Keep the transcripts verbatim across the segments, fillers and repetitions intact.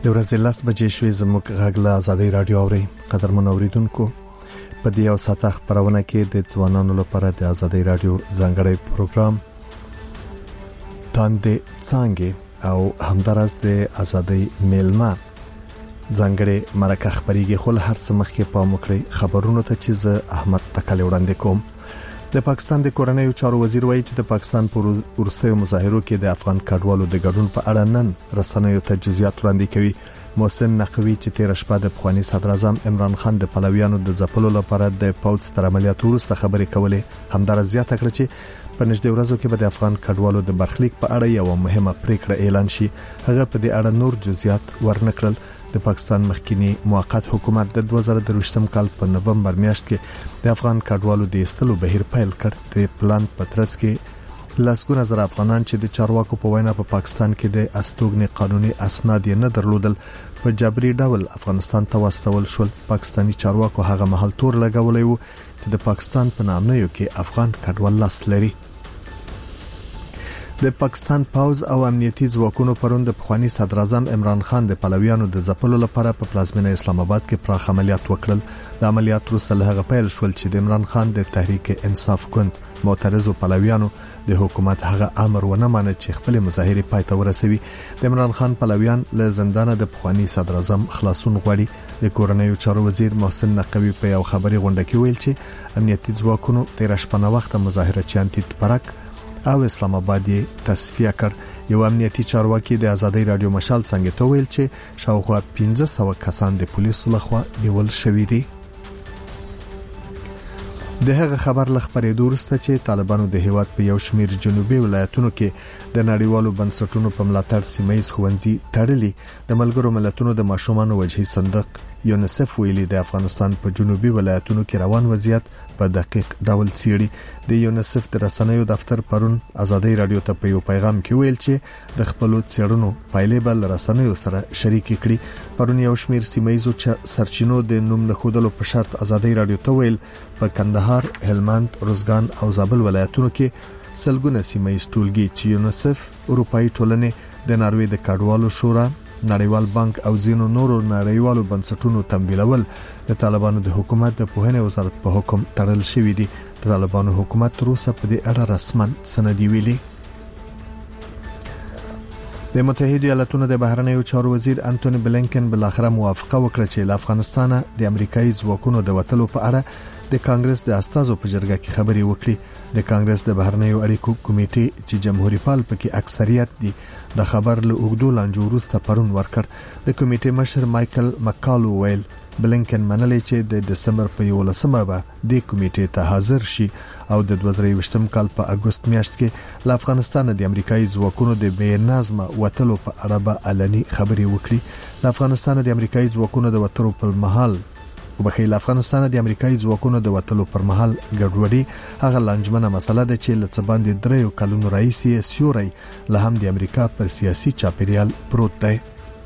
د ورځې لس بجې شوې زموږ غږ له آزادۍ رادیو اوري. قدرمن اوریدونکو، په دې یو ساعت خبرونه کې د ځوانانو لپاره د آزادۍ رادیو ځانګړی پروګرام تاندې څنګه او همدارس د آزادۍ میلمه ځانګړی مرکه خبريږي. خو هر څه مخکې په مکرې خبرونو ته چې زه احمد تکل وړاندې کوم. د پاکستان د کورنیو چارو وزیر وایي چې د پاکستان پر ورسېو مظاهرو کې د افغان کډوالو د ګډون په اړه نن رسنیو ته جزئیات وړاندې کوي. محسن نقوی چې تیر شپه د افغاني صدر اعظم عمران خان د پلویانو د ځپلو لپاره د پوځ تر عملیاتو وروسته خبرې کولې، همدارس زیاته کړه چې په نږدې ورځو کې به د افغان کډوالو د برخلیک په اړه یو مهمه پریکړه اعلان شي. هغه په دې اړه نور جزئیات ورنکړل. د پاکستان مخکینی موقت حکومت د دوه زره درویشتم کال په نومبر میاشت کې د افغان کډوالو د ایستلو بهیر پیل کړ. د پلان پترس کې لسګونه زره افغانان چې د چارواکو په وینا په پاکستان کې د استوګنې قانوني اسناد نه درلودل په جبري ډول افغانستان ته واستول شول. پاکستاني چارواکو هغه مهال تور لګولې وو چې د پاکستان په نامنیو کې افغان کډوال لاس لري. د پاکستان پوځ او امنیتي ځواکونو پرون د پخوانی صدر اعظم عمران خان د پلویانو د ځپلو لپاره په پلازمینه اسلام آباد کې پراخ عملیات وکړل. د عملیات وروسته له هغه پیل شول چې د عمران خان د تحریک انصاف ګوند معترضو پلویانو د حکومت هغه امر ونه مانه چې خپل مظاهره پای ته ورسوي. د عمران خان پلویان له زندان د پخوانی صدر اعظم خلاصون غواړي. د کورنیو چارو وزیر محسن نقوی په یو خبري غونډه کې ویل چې امنیتي ځواکونو تیر شپه نه وخت مظاهره چانتي پرک او اسلام آباد یې تصفیه کړ. یو امنیتي چارواکي د آزادۍ رادیو مشال څنګه ته ویل چې شاوخوا پنځه سوه کسان د پولیسو لخوا نیول شوي دي. د هغه خبر لخبرې دورسته چې طالبانو د هیواد په یو شمیر جنوبي ولایتونو کې د نړیوالو بنسټونو په ملاتړ سیمایي ښوونځي تړلي. د ملګرو ملتونو د ماشومانو وجهي صندوق یونیسف ویلي د افغانستان په جنوبي ولایتونو کې روان وضعیت په دقیق ډول څیړي. د یونیسف د رسنیو دفتر پرون آزادۍ رادیو ته په یو پیغام کې ویل چې د خپل څېړنو پایلې بل رسنیو سره شریک کړي. پرون یو شمیر سیمایي سرچینو د نوم نه خودلو په شرط آزادۍ رادیو ته ویل په کندهار، هلمند، روزګان او زابل ولایتونو کې سلګونه سیمایي ټولګي چې یونیسف، اروپאי ټولنې، د ناروې د کډوالو شورا، نړیوال بانک او ځینو نورو نړیوالو بنسټونو تمویلول د طالبانو د حکومت د پوهنې وزارت په حکم تړل شوی دی. د طالبانو حکومت تر اوسه په دې اړه رسماً سندي ویلي. د متحده ایالاتونو د بهرنیو چارو وزیر انټونی بلینکن بل اخر موافقه وکړه چې له افغانستان د امریکایي ځواکونو د وټلو په اړه د کانګرس د استازو په جرګه کې خبري وکړي. د کانګرس د بهرنیو اړیکو کمیټې چې جمهوریت پال پکې اکثریت دي د خبر له اوګدو لانجو وروسته پرون ورکړ. د کمیټې مشر مایکل مکالو ویل بلینکن منلې چې د دسمبر په یولسمه به د کمیټې ته حاضر شي او د دوه زره یوویشتم کال په اگست میاشت کې له افغانستان د امریکایي ځواکونو د بې نظمه وټلو په اړه به علني خبري وکړي. د افغانستان د امریکایي ځواکونو د وټلو په محل وبخیل افغانستان د امریکایي ځواکونو د وټلو پر مهال ګډوډي هغه لنجمنه مسله ده چې لڅ باندې دریو کلونو رئیس سیوري له هم د امریکا پر سیاسي چاپیریال پروت دی.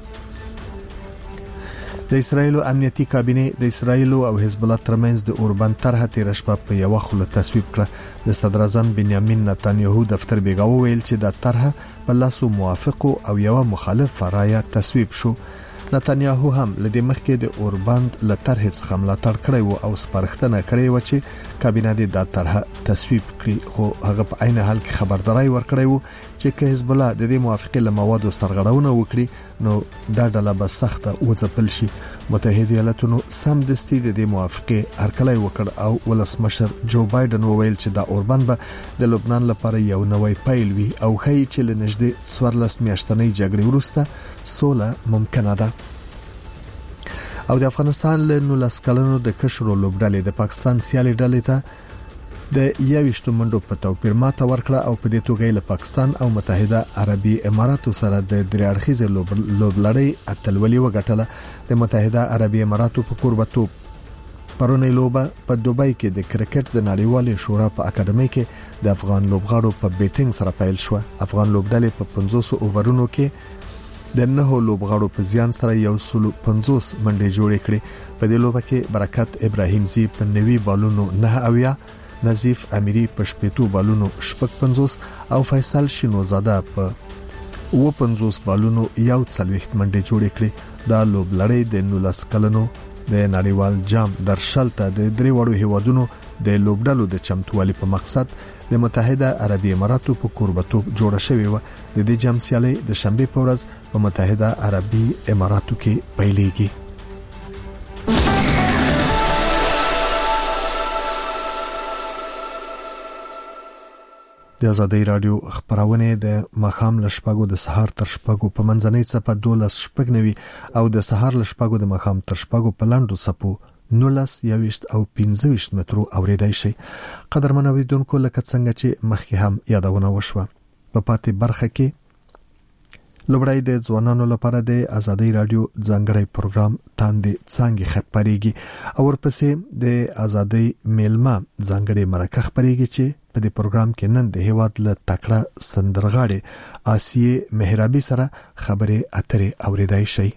د اسرایل امنیتي کابینه د اسرایل او حزب الله ترمنځ د اوربند طرحه تیر شپه په یو خله تصویب کړه. د صدر اعظم بنیامین نتانیاهو دفتر بیګاو ویل چې د طرحه په لاسو موافق او یو مخالف رایه تصویب شو. نتانیاهو هم لدې مخکې د اوربند له طرحې څخه ملاتړ کړی و او سپارښتنه کړې و چې کابینه د طرحه تصویب کړي، خو هغه په عین حال کې خبرداري ورکړی و چې که حزب الله د دې موافقه له موادو سرغړونه وکړي نو دا ډله به سخته وځپل شي. متحده ایالاتونو سم دستي د دې موافقه هرکلی وکړ او ولسمشر جو بایدن وویل چې دا اوربند به د لبنان لپاره یو نوې پیل وي او ښایي چې له نږدې څوارلس میاشتنۍ جګړې وروسته سوله ممکنه ده. او د افغانستان له نولس کلونو د کشرو لوبډلې د پاکستان سیالي ډلې ته د یوشتو منډو په توپیر ماته ورکړه او په دې توګه له پاکستان او متحده عربي اماراتو سره د دریاړخیزه لوبلړۍ اتلولي وګټله. د متحده عربي اماراتو په قربتوب پرونی لوبه په دوبۍ کې د کرکټ د نړیوالې شورا په اکاډمي کې د افغان لوبغاړو په بیټینګ سره پیل شو. افغان لوبډلې په پنځوس اوورونو کې د نهو لوبغاړو په زیان سره یو سل پنځوس منډې جوړې کړې. په دې لوبه کې برکت ابراهیم زی په نوي بالونو نه اویا، نظیف امیری په شپږو بالونو شپږ پنځوس او فیصل شینوزاده په و پنځوس بالونو یو څلويخت منډه جوړ کړې. دا لوبلړۍ د نولس کلنو د نړیوال جام درشل ته د درې وړو هیوادونو د لوبډلو د چمتووالي په مقصد د متحده عربی اماراتو په قربتوب جوړه شوې و. د دې جام سیالي د شنبه په ورځ په متحده عربی اماراتو کې پیلېږي. د ازادي رادیو خبرونه د مخام لشپاګو د سهار تر شپاګو په منځنۍ صفه دولس شپګنوي او د سهار لشپاګو د مخام تر شپاګو په لاندو صفو نولس یويشت او پنځه ویشت مترو اوریدای شي. قدرمن اوریدونکو لکه څنګه چې مخکې هم یادونه وشوه په پاتې برخه کې لوبړای د ځوانانو لپاره د ازادي رادیو ځانګړی پروګرام تاندې څنګه خبريږي او ورپسې د ازادي میلمه ځانګړی مرکه خبريږي چې په دې پروګرام کې نن د هیواد له تکړه سندرغاړي آسیه مهرابي سره خبرې اترې اوریدای شي.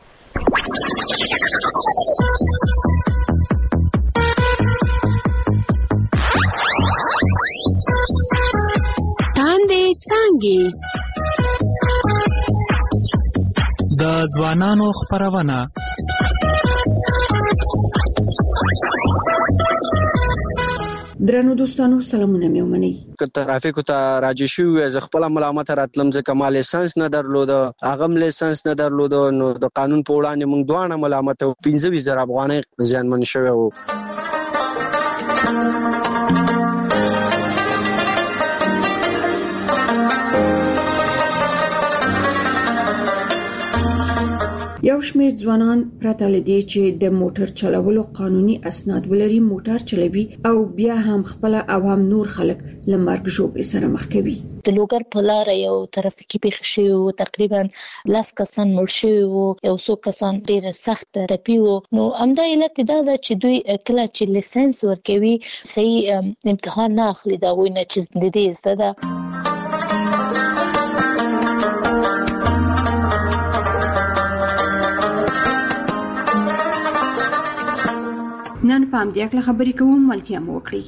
تاندې څنګه د ځوانانو خبرونه درنو دوستانو سلامونه مې ومني. که ترافیکو ته راځي شو از خپل ملامت راتلم ځکه ما لیسنس نه درلود، اغم لیسنس نه درلود، نو د قانون په وړاندې موږ دوه ملامت او پنځه ویزه افغانۍ ځانمن شوی وو. یو شمېر ځوانان پرته لدی چې د موټر چلولو قانوني اسناد ولري موټر چلوي او بیا هم خپل عوام نور خلک لمرګ جوړ سره مخ کوي. د لوګر په لار یو ترافیکي پیښه شوې او تقریبا لاس کسان مړ شوي او یو څو کسان ډېر سخت ټپي وو. نو همدا علت دا ده چې دوی کله چې لیسنس ورکوي صحیح امتحان نه اخلي دا وینه چې د دې زده ده. نن په دې اړه خبرې کوم ملتیا مو وکړي.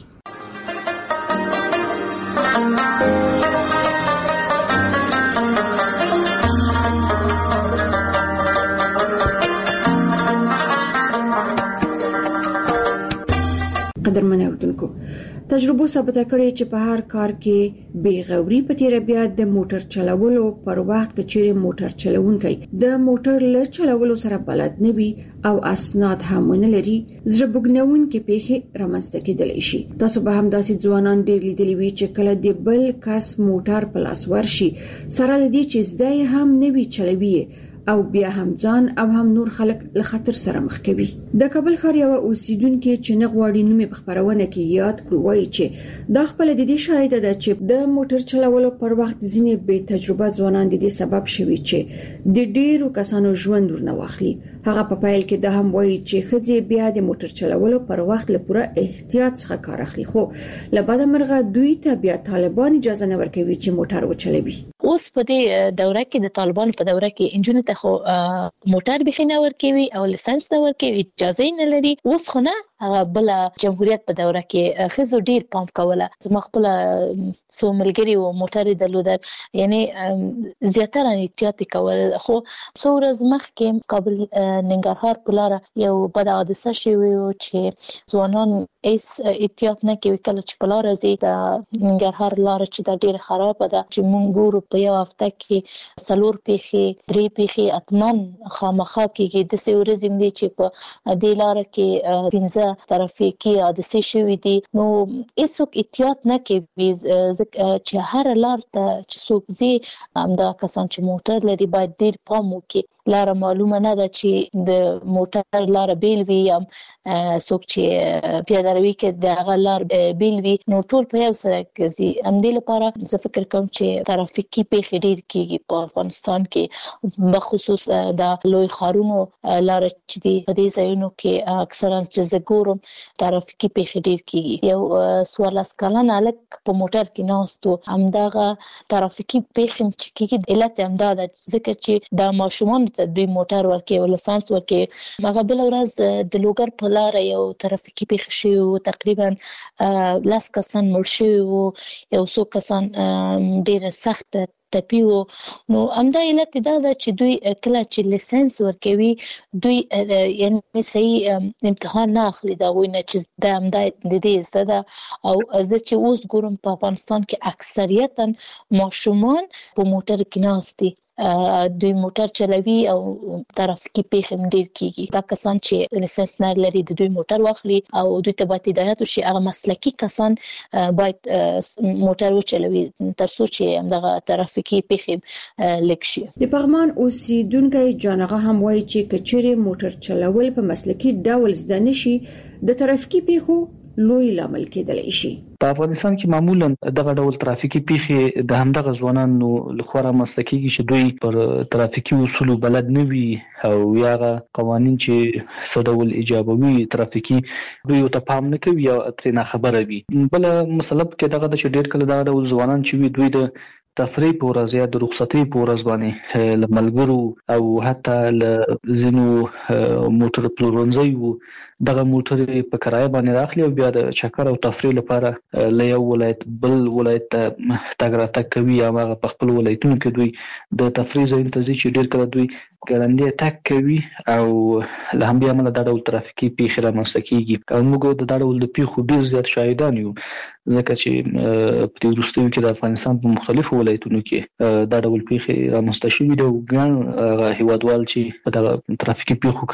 قدرمن اوردونکو تجربه ثابت کړي چې په هر کار کې بیغوري په تیر بیا د موټر چلولو پر وخت کې چیرې موټر چلوونکی د موټر له چلولو سره بلد نه وي او اسناد هم نه لري زړه بګنون کې پیښه رامنځته کېدلی شي. تاسو به هم داسې ځوانان ډېر لیدلی وي چې کله د بل کس موټر په لاس ورشي سره لدی چې زده هم نه وي چلوي او بیا هم ځان او هم نور خلک له خطر سره مخ کوي. د کابل ښار یو اوسیدونکو چې نه غواړي نومي په خبرونه کې یاد کړو وایي چې د خپل د دې شاهد ده چې د موټر چلولو پر وخت ځینې بې تجربه ځوانان د دې سبب شوي چې د ډیرو کسانو ژوند ورنه واخلي. هغه په پایل کې د هم وایي چې خځې بیا د موټر چلولو پر وخت له پوره احتیاط څخه کار اخلي خو لبعد مرغه دوی ته بیا طالبان اجازه نه ورکوي چې موټر وچلوي. اوس په دې دوره کې د طالبان په دوره کې انجونو ته خو موټر بخینه ورکوي او لیسنس نه ورکوي اجازه نه لري. اوس خو نه هغه بل جمهوریت په دوره کې خزو ډیر پام کوله. زما خپل سو ملګری او موټر درلودل یعنی زیاتره احتیاط کول. خو څو ورځې مخکې کابل ننګرهار په لار یو بد حادثه شوی و چې ځوانان ایس احتیاط نه کوي کله چې په لار زی د ننګرهار لار چې د ډیر خراب ده چې مونږ ګورو په یو هفته کې سلور پیخي درې پیخي اتمن خامخا کېږي. د څو ورځې مې چې په دې لار کې پنځه ترافیکي حادثې شوې دي. نو هیڅوک احتیاط نه کوي چې هر لار ته چې څوک زی همدا کسان چې موټر لري باید ډیر پام وکړي. لار معلومه نه ده چې د موټر لار بیل وي یا څوک چې پیاده روي کې د هغه لار بیل وي نو ټول په یو سره کوي. همدې لپاره زه فکر کوم چې ترافیکي پیښې ډیر کیږي په افغانستان کې بخصوص د لوی ښارونو لار چې دی په دې ځایونو کې اکثرا چې زګورم ترافیکي پیښې ډیر کیږي. یو سوالس کلن الک په موټر کې ناستو همدغه ترافیکي پیښې چې کیږي علت همدا ده ځکه چې د ماشومان ته دوی موټر ورکوي او لیسانس ورکوي. هغه بل ورځ د لوګر په لار یو ترافیکي پیښه شوې و تقریبا لاس کسان مړ شوي و یو څو کسان ډیر سخت تپی وو. نو همدا علت دا ده چې دوی کله چې لیسنس ورکوي دوی یعنی صحیح امتحان نه اخلي دا وینه چې د همدا د دې زده ده. او زه چې اوس ګورم په افغانستان کې اکثریتا ماشومان په موټر کې ناست دي، دوی موټر چلوي او ترافیکي پیښې ډېر کیږي. دا کسان چې لیسنس نه لري د دوی موټر واخلي او دوی ته باید هدایت وشي هغه مسلکي کسان باید موټر وچلوي ترڅو چې همدغه ترافیکي پیښې لږ شي. د پغمان اوسیدونکو جانغه هم وایي چې کچېره موټر چلول په مسلکي ډول زده نشي د ترافیکي پیښو لوی لامل کېدلی شي. په افغانستان کې معمولا دغه ډول ترافیکي پیښې د همدغه ځوانانو لخوا رامنځته کیږي چې دوی پر ترافیکي اصولو بلد نه وي او یا قوانین چې څه ډول ایجابوي ترافیکي دوی ته پام نه کوي یا ترې نه خبره وي. بل مسله کې دغه د چې ډېر کله دغه ډول ځوانان چې وي دوی د تفریح په ورځ یا د رخصتۍ په ورځ باندې له ملګرو او حتی له ځینو موټر پلورنځیو دغه موټر په کرایه باندې راخلي او بیا د چکر او تفریح لپاره له یو ولایت بل ولایت ته تګ راتګ کوي. هغه په خپل ولایتونو کې دوی د تفریح ځایونو ته ځي چې ډېر کله دوی ګړندی تګ کوي او له همدې امله دا ډول ترافیکي پیښې رامنځته کیږي. او موږ د دا ډول د پیښو ډېر زیات شاهدان یو ځکه چې په دې وروستیو کې د افغانستان په مختلفو ولایتونو کې دا ډول پیښې رامنځته شوي دي او ګڼ هیوادوال چې په دغه ترافیکي پیښو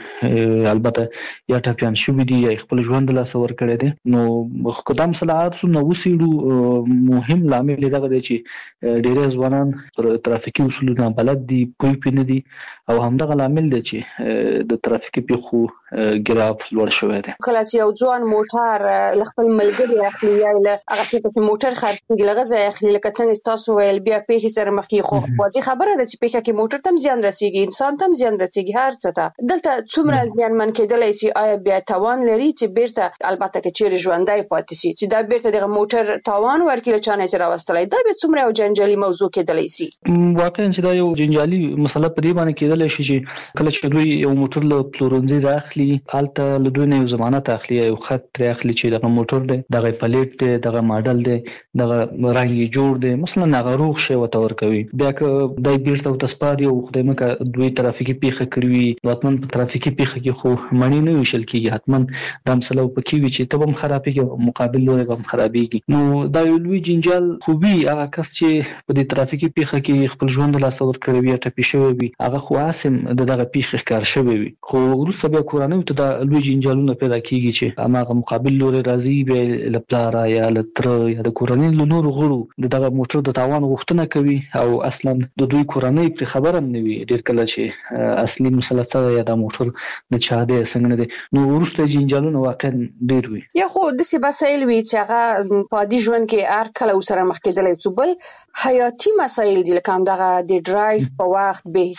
کې البته یا ټپیان شوي دي یا خپل ژوند له لاسه ورکړی دی. نو قدم صلاحات نو وسیړو مهم لامل دغه دی چې ډېر ځوانان پر ترافیکي اصولو نه بلد دي، پوه پې نه دي او همدغه لامل دی چې د ترافیکي پیښو ګراف لوړ شوی دی. کله چې یو ځوان موټر له خپل ملګري اخلي یا له هغه چې موټر خرڅېږي له غزه اخلي لکه څنګه تاسو ویل بیا پیښې سره مخ کې خو واضح خبره ده چې پیښه کې موټر تم زیان رسیږي، انسان تم زیان رسیږي، هر څه ته دلته څومره زیانمن کېدلی شي. آیا بیا توان لري چې بیرته البته کې چیرې ژوندۍ پاتې شي چې دا بیرته دغه موټر توان ورکړي له چا نه چې راوستلی دا به څومره یو جنجالي موضوع کېدلی شي؟ واقعا چې دا یو جنجالي مسله په دې باندې کېدلی شي چې کله چې دوی یو موټر له پلورنځي راخلي هلته له دوی نه یو ضمانت اخلي، یو خط ترې اخلي چې دغه موټر دی، دغه پلیټ دی، دغه ماډل دی، دغه رنګ یې جوړ دی، مثلا هغه روغ شی ورته ورکوي. بیا که دای بیرته ورته سپاري او خدای مکه دوی ترافیکي پیښه کړې وي نو حتما په ترافیکي پیښه کې خو مڼې نه ویشل کېږي، حتما دا مسله پکې وي چې ته به هم خرابېږي مقابل لوری به هم خرابېږي. نو دا یو لوی جنجال خو وي. هغه کس چې په دې ترافیکي پیښه کې خپل ژوند له لاسه ورکړی وي یا ټپي شوی وي هغه خو اسم د دغه پیښې ښکار شوی وي، خو وروسته بیا کورنۍ ته دا لوی جنجالونه پیدا کیږي چې هغه مقابل لوري راځي بیا له پلار یا له تر یا د کورنۍ له نورو غړو د دغه موټر د تاوان غوښتنه کوي او اصلا د دوی کورنۍ پر خبره نه وي ډېر کله چې اصلي مسله څه یا د موټر د چا دی څنګه دی. نو وروسته جنجالونه واقعا ډېر وي. یا خو د سی مسایل وي چې هغه په عادي ژوند کې هر کله سره مخ کېدلی شي، بل حیاتي مسایل دي لکه همدغه د ډرایو په وخت بې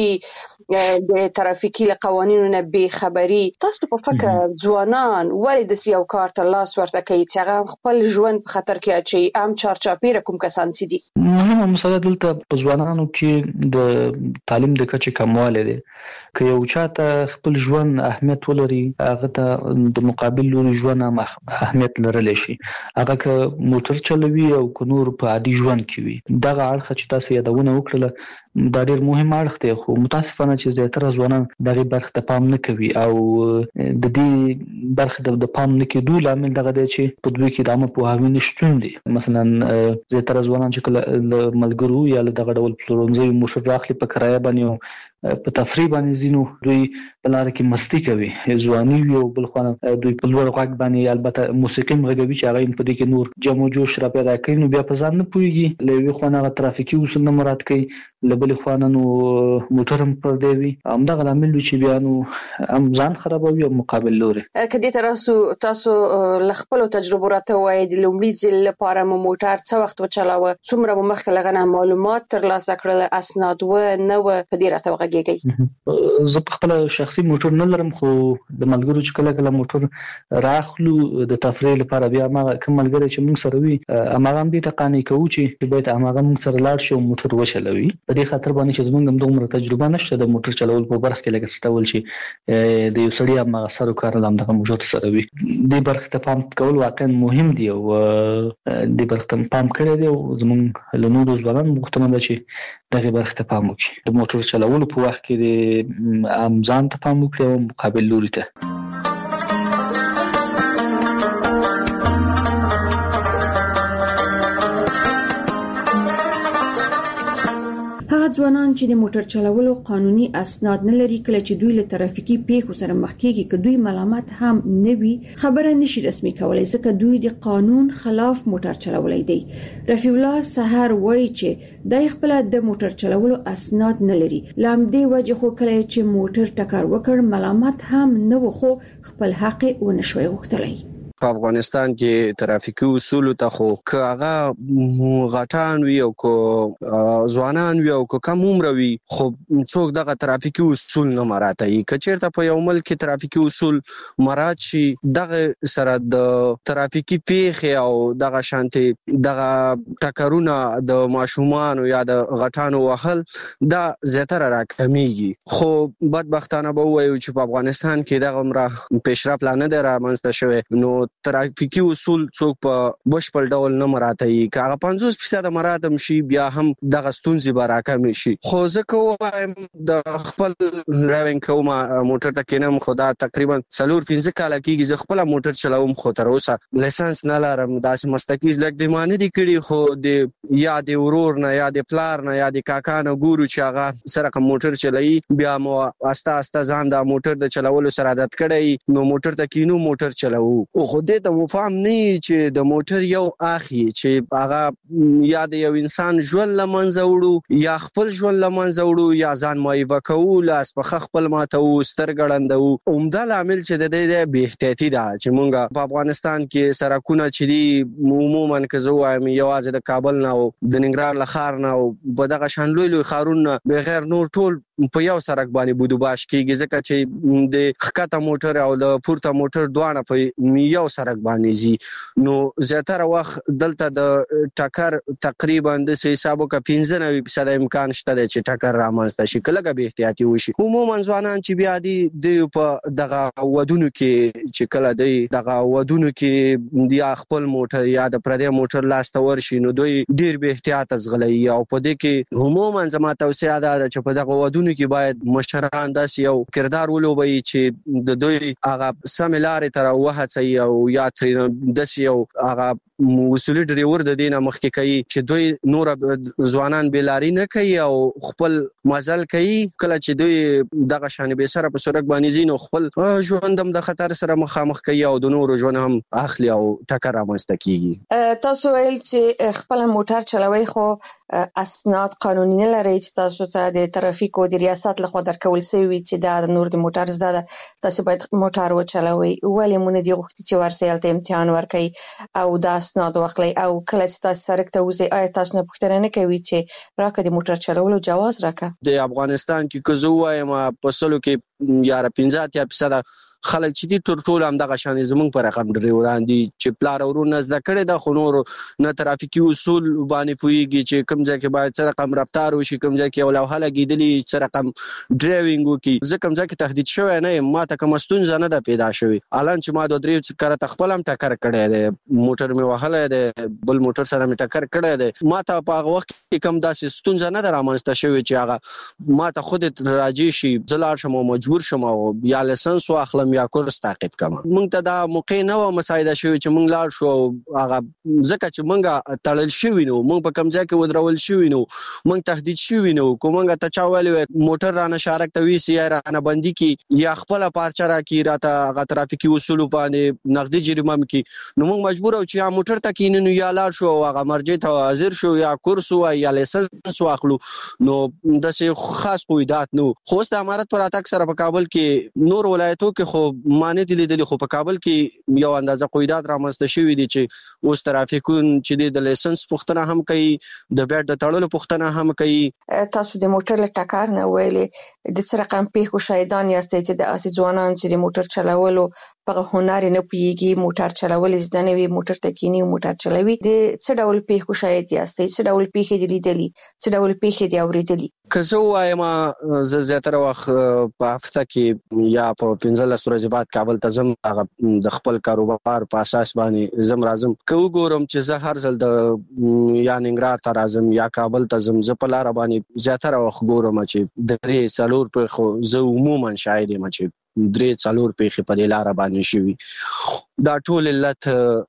احتیاطي د ترافیکي قوانینو نه بې خبري. تاسو په فکر ځوانان ولې د سیاو کار ته لاس ورته کوي چې هغه خپل ژوند په خطر کې اچي؟ عام چارچاپیره کوم کسان سي دي؟ مهمه مسله دلته په ځوانانو کې د تعلیم د کچې کموالی دی. که یو چاته خپل ژوند اهمیت ولري هغه ته د مقابل لوري ژوند هم اهمیت لرلی شي، هغه که موټر چلوي او که نور په عادي ژوند کې وي. دغه اړخ چې تاسو یادونه وکړله دا ډېر مهم اړخ دی، خو متاسفانه چې زیاتره ځوانان دغه برخه ته پام نه کوي او د دې برخه د پام نه کېدو لامل دغه دی چې په دوی کې د عامه پوهاوي نشتون دی. مثلا زیاتره ځوانان چې کله له ملګرو یا له دغه ډول پلورنځیو موټر راخلي په کرایه باندې په تفریح باندې ځینو دوی په لار کې مستی کوي، ځواني وي او بل خو دوی په لوړ غږ باندې البته موسیقي مغږوي چې هغه په دې کې نور جمع جوش را پیدا کوي. نو بیا په ځان نه پوهېږي، له یوې خوا هغه ترافیکي اصول نه مراعات کوي، له بلې خوا نو موټر هم پردی وي، همدغه لامل وي چې بیا نو هم ځان خرابوي او مقابل لوري. که دې تاسو تاسو له خپلو تجربو راته وایئ د لومړي ځل لپاره مو موټر څه وخت وچلاوه، څومره مو مخکې له هغه نه معلومات ترلاسه کړل، اسناد و نه و، په دې راته وغږیږئ. زه په خپل شخصي موټر نه لرم، خو د ملګرو چې کله کله موټر راخلو د تفریح لپاره بیا هغه کوم ملګری چې موږ سره وي هماغه هم دې ته قانع کوو چې باید هماغه موږ سره لاړ شي او موټر وچلوي. په دې خاطر باندې چې زمونږ هم دومره تجربه نشته د موټر چلول په برخه کې لکه ستول شي د یو سړي هم غسر کار د همدغه موټر سره وي د برخه ته پام کول واقعا مهم دی او د برخه ته پام کړی دی او زمونږ له نورو ځوانانو مختمن ده چې دغه برخه ته پام وکړي د موټر چلول په وخت کې د امزان ته پام وکړي او مقابل لوري ته ځوانان چې د موټر چلولو قانوني اسناد نه لري کله چې دوی له ترافیکي پیښو سره مخ کیږي که دوی ملامت هم نه وي خبره نشي رسمي کولای ځکه دوی د قانون خلاف موټر چلولای دی رفیع الله سحر وایي چې د خپل د موټر چلولو اسناد نه لري لامدې وجه خو کله چې موټر ټکر وکړ ملامت هم نه وخو خپل حق ونشوي غوښتلای په افغانستان کې ترافیکي اصول ته خو کاغه غټان وی او کو ځوانان وی او کو کم عمر وی خو څوک دغه ترافیکي اصول نه مراته کچیرته په یو ملک کې ترافیکي اصول مراعات شي دغه سره د ترافیکي پیښې او دغه شانتي دغه ټکرونه د ماشومان یا د غټانو وهل دا زیاتره راکمیږي خو بدبختانه به وایو چې په افغانستان کې دغه عمره پیشرفت نه دی رامنځته شوی نو ترافیکي اصول څوک په بشپړ ډول نه مراعاتوي کاغه پنځوس فیصد مراعاتم شي بیا هم د غستونځي براکم شي خو ځکه وایم د خپل ډرایوینګ کوم موټر ته کینم خدا تقریبا څلور پنځه کال کېږي ز خپل موټر چلاوم خو تر اوسه لایسنس نه لرم داسې مستقیز لګ د معنی دي کړي خو د یا د ورور نه یا د پلار نه یا د کاکا نه ګورو چې هغه سره کوم موټر چلایي بیا مو استا استا ځان د موټر د چلولو سره عادت کړی نو موټر ته کینو موټر چلاو خو دې ته مفهوم نه چې د موټر یو اخی چې هغه یا د یو انسان ژوند لمنځه وړو یا خپل ژوند لمنځه وړو یا ځان مایوه کول اس په خپل ماته و سترګړندو عمده عامل چې د دې به احتیاطي ده چې مونږ په افغانستان کې سرکونه چې دی عموما که زه وایم یوازې د کابل نه او د ننګرهار لخر نه او په دغه شان لوی لوی خارونه بغیر نور ټول په یو سرک باندې بودوباش کیږي ځکه چې د خکته موټر او د پورته موټر دواړه په یو سرک باندې زی نو زیاتره وخت دلته د ټکر تقریبا د حسابو کا پنځه نوي فیصد امکان شته چې ټکر رامنځته شي کله به احتیاطي وشي عموما ځوانان چې بیا دي د په دغه ودونو کې چې کله دی دغه ودونو کې دی خپل موټر یا د پردي موټر لاسته ورشي نو دوی ډیر به احتیاط زغلي او په دې کې عموما زما توصيه ده چې په دغه ودونو کې باید مشران داسې یو کردار ولوبي چې د دوی هغه سملارې تر وهڅي او یا تر داسې یو هغه وسولي ډریور د دینه مخکې کوي چې دوی نور ځوانان بیلاری نه کوي او خپل مزل کوي کله چې دوی دغه شان به سره په سرک باندې زینو خپل ژوندم د خطر سره مخامخ کوي او د نور ژوند هم اخلي او ټکر رامنځته کیږي تاسو ویل چې خپل موټر چلوي خو اسناد قانوني نه لري چې تاسو ته د ترافیکو د ریاست لخوا درکول شوی چې د نور د موټر زده تاسو باید موټر وچلوي ولې مونږ دی غوښتي چې ورسېل ته امتحان ورکړي او دا اسناد واخلي او کله چې تاسو سرک ته وځي آیا تاسو نه پوښتنه نه کوي چې راکړه د موټر چلولو جواز راکړه د افغانستان کې که زه وایم په سلو کې یا پنځه اتیا فیصد خلک چې دي ټول ټول هم دغه شان زمونږ پر رقم ډریوران دي چې پلار ورونه زده کړي د خنور نه ترافیکي اصول باندې پويږي چې کوم ځای کې باید سره رقم رفتار وشي کوم ځای کې ولو حاله کېدلی چې رقم ډرایوینګ وکي ځکه کوم ځای کې تهدید شوی نه ما ته کوم ستونزه نه ده پیدا شوی الان چې ما د درې کړه تخپل هم ټکر کړی دی موټر می وهله دی بل موټر سره می ټکر کړی دی ما ته په هغه وخت کې کوم داسې ستونزه نه ده رامنځته شوی چې هغه ما ته خود راځي شي زلار شم او مجبور شم او یا لایسنس واخلم یا کورس تعقیب کما مونږ ته دا موقع نه و مساعده شوی چې مونږ لاړ شو هغه ځکه چې مونږه تړل شوی نو مونږ په کوم ځای کې ودرول شوی نو مونږ تهدید شوی نو کومه ته چا ویل موټر رانه شارک ته وی سی رانه بندي کی یا خپل پارچا را کی راته هغه ترافیکي اصول باندې نقدي جریمه مکی نو مونږ مجبور او چې موټر ته کینې نو یا لاړ شو هغه مرجع ته حاضر شو یا کورس او یا لایسنس واخلو نو د څه خاص قیدات نو خو د امارت پر اتاک سره په کابل کې نور ولایتو کې خو خو معنی دي لیدل خو په کابل کې یو اندازه قیودات رامنځته شوې دي چې اوس ترافیکون چې د لایسنس پوښتنه هم کوي د بیټ د تړلو پوښتنه هم کوي. تاسو د موټر له ټکر نه ویلې د څه رقم پیښو شاهدان یاستئ چې د اسې ځوانان چې د موټر چلولو په هنر نه پیږي موټر چلول زده نه وي موټر تکینی موټر چلوي د څه ډول پیښو شاهد یاستئ څه ډول پیښې دي لیدلې څه ډول پیښې دي اوریدلې؟ که زه وایم زه زیاتره وخت په هفته کې یا په پنځلس ورځې بعد کابل ته ځم هغه د خپل کاروبار په اساس باندې زم راځم که وګورم چې زه هر ځل د یا ننګرهار ته راځم یا کابل ته ځم زه په لاره باندې زیاتره وخت ګورم چې درې څلور په خو زه عموما شاهد یم چې درې څلور پیښې په دې لاره باندې شوي. دا ټول علت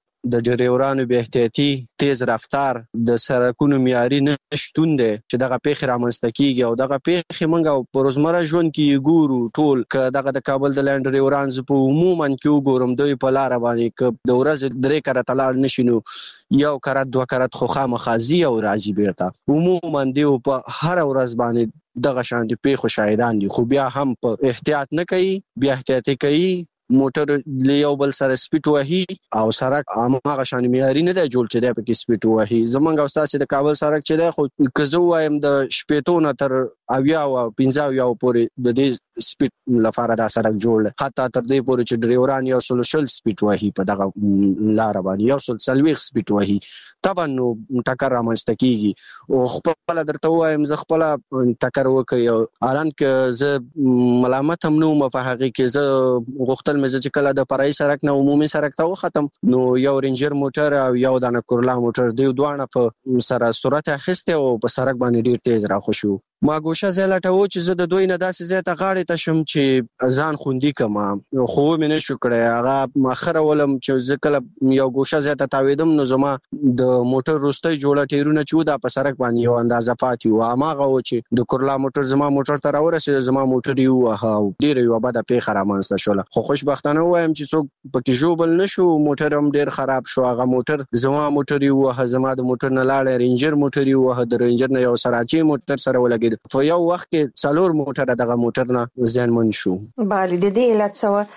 د ډرایورانو بې احتیاطي تیز رفتار د سړکونو معیاري نشتون دی چې دغه پیښې رامنځته کیږي او دغه پیښې موږ په روزمره ژوند کې ګورو ټول که دغه د کابل د لاند ډرایوران زه په عموما کې وګورم دوی په لاره باندې که د ورځې درې کرته لاړ نشي نو یو کرت دوه کرت خو خامخا ځي او راځي بیرته عموما دی په هر ورځ باندې دغه شان دي پیښو شاهدان دي خو بیا هم په احتیاط نه کوي بیا احتیاطي کوي موټر یو بل سره سپیډ وهي او سړک هغه شان معیاري نه دی جوړ چې دی پکې سپیډ وهي. زمونږ استاد چې د کابل سړک چې دی خو که زه وایم د شپېتو نه تر اویا او پنځه اویا پورې د دې سپیډ لپاره دا سړک جوړ دی حتی تر دې پورې چې ډرایوران یو سل شل سپیډ وهي په دغه لاره باندې یو سل څلوېښت سپیډ وهي طبعا نو ټکر رامنځته کیږي او خپل درته وایم زه خپل ټکر وکړ الان که زه ملامت هم نه وم په هغه کې زه غوښتل مې چې کله د فرعي سړک نه عمومي سړک ته وختم نو یو رینجر موټر او یو د کورلا موټر دوی دواړه په سره سرعت اخیسته او په سړک باندې ډیر تیز راخوشو. ما ګوشه زلټه و چې زه د دوی نه داسې زیاته غاړې ته شم چې ځان خوندي کما خو مې نه شو کړی هغه مخره ولم چې زه کله یو ګوشه زیاته تاویدم نو زما د موټر روستۍ جوړه ټیرونه چې دا په سړک باندې یو اندازه پاتې و هغه و چې د کورلا موټر زما موټر ته راورسېد زما موټر یو وهاو ډیر یو بده پیښه رامنځته شوله خو خوشبختانه وایم چې څوک پکې ژوبل نشو موټر هم ډیر خراب شو هغه موټر زما موټر یو وه زما د موټر نه لاړ رینجر موټر یو وه د رینجر نه یو سراچی موټر سره ولګید په یو وخت کې څلور موټر دغه موټر نه زیانمن شو. بله د دې علت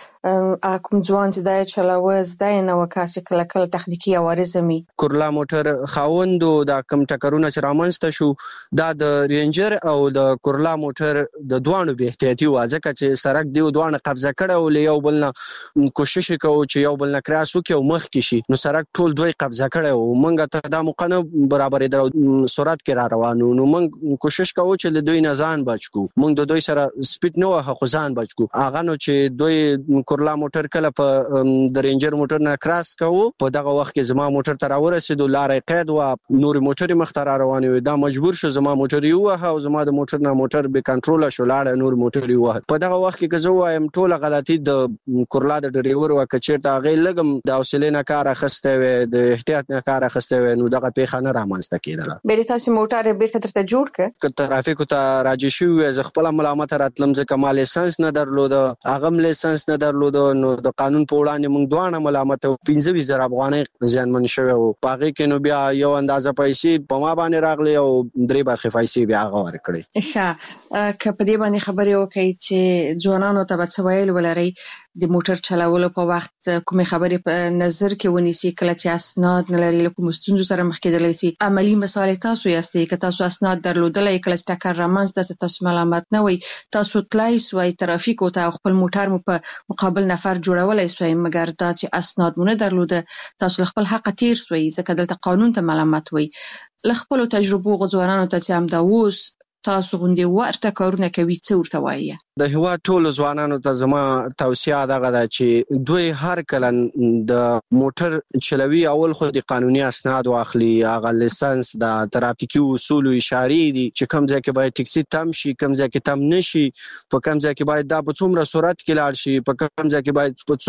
څه کوم ځوان چې دا چلاوه زده نه وکاسي کله کله تخنیکی عوارض مي کورلا موټر خاوندو دا کم ټکرونه چې رامنځته شو دا د رینجر او د کورلا موټر د دوانو به احتیاطي واځه چې سړک دی دوانه قبضه کړه او یو بل نه کوشش کوو چې یو بل نه کراس وکړو مخ کې شي نو سړک ټول دوی قبضه کړه او موږ ته دا مقنه برابرې درو سرعت کې را روانو نو موږ کوشش کوو چې د دوی نه ځان بچو موږ د دوی سره سپیډ نه وه خو ځان بچو هغه نو چې دوی کورلا موټر کله په د رینجر موټر نه کراس کوو په دغه وخت کې زما موټر ته راورسېدو لارې قید و نور موټر مخ ته را روان وي دا مجبور شو زما موټر یو وه او زما د موټر نه موټر به کنټرول شو لاړ نور موټر یو وه په دغه وخت کې که زه وایم ټوله غلطي د کورلا د ډرایور وه که چېرته هغې لږ هم د حوصلې نه کار اخیستی وی د احتیاط نه کار اخیستی وی نو دغه پیښه نه رامنځته کېدله. بیا د تاسې موټر بیرته درته جوړ کړ که ترافیکو ته راجع شوي زه خپله ملامت راتلم ځکه ما لیسنس نه درلوده هغه هم لیسنس نه درلوده نو د قانون په وړاندې موږ دواړه ملامت وو پنځه ویشت زره افغانۍ زیانمن شوی وو په هغې کې نو بیا یو اندازه پیسې په ما باندې راغلې او درې برخې پیسې بیا هغه ورکړې. ښه که په دې باندې خبرې وکړئ چې ځوانانو ته به څه ویل ولرئ د موټر چلولو په وخت کومې خبرې په نظر کې ونیسي کله چې اسناد نه لري له کومو ستونزو سره مخ کېدلی سي عملي مثال تاسو یاستئ که تاسو اسناد درلودلی کله چې ټکر رامنځته سي تاسو ملامت نه وئ تاسو تلای سوئ ترافیکو ته خپل موټر مو په مقابل نفر جوړولی سوئ مګر دا چې اسناد مو نه درلوده تاسو له خپل حقه تیر سوئ ځکه دلته قانون ته ملامت وئ. له خپلو تجربو ځوانانو ته چې همدا اوس تاسو غوندې ورته کارونه کوي څه ورته وایي؟ د هیواد ټولو ځوانانو ته زما توصیه دغه ده چې دوی هر کله د موټر چلوي اول خو د قانوني اسناد واخلي هغه لیسنس د ترافیکي اصولو اشارې دي چې کوم ځای کې باید ټکسي تم شي کوم ځای کې تم نشي په کوم ځای کې باید دا په څومره سرعت کې لاړ شي په کوم ځای کې باید په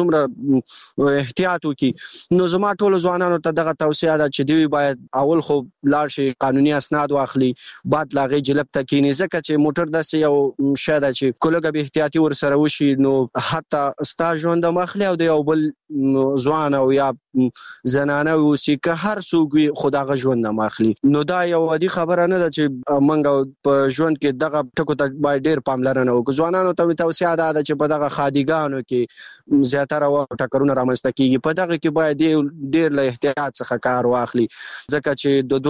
څومره احتیاط وکړي نو زما ټولو ځوانانو ته دغه توصیه ده چې دوی باید اول خو لاړ شي قانوني اسناد واخلي بعد لاغې جلب ته کینی ځکه چې موټر داسې یو شی ده چې کولګه به احتیاطي ور سره وشي نو حتی ستا ژوند مخلي او د یو بل ځوان او یا زنانه وسی که هر څوک خدای ژوند مخلي نو دا یو عادي خبره نه ده چې منګه په ژوند کې دغه ټکو ته باید ډیر پاملرنه وکړو. ځوانانو ته توصیه ده چې په دغه خادیګانو کې زیاتره وخت ټکرونه رامنځته کیږي په دغه کې باید ډیر له احتیاط څخه کار واخلي ځکه چې د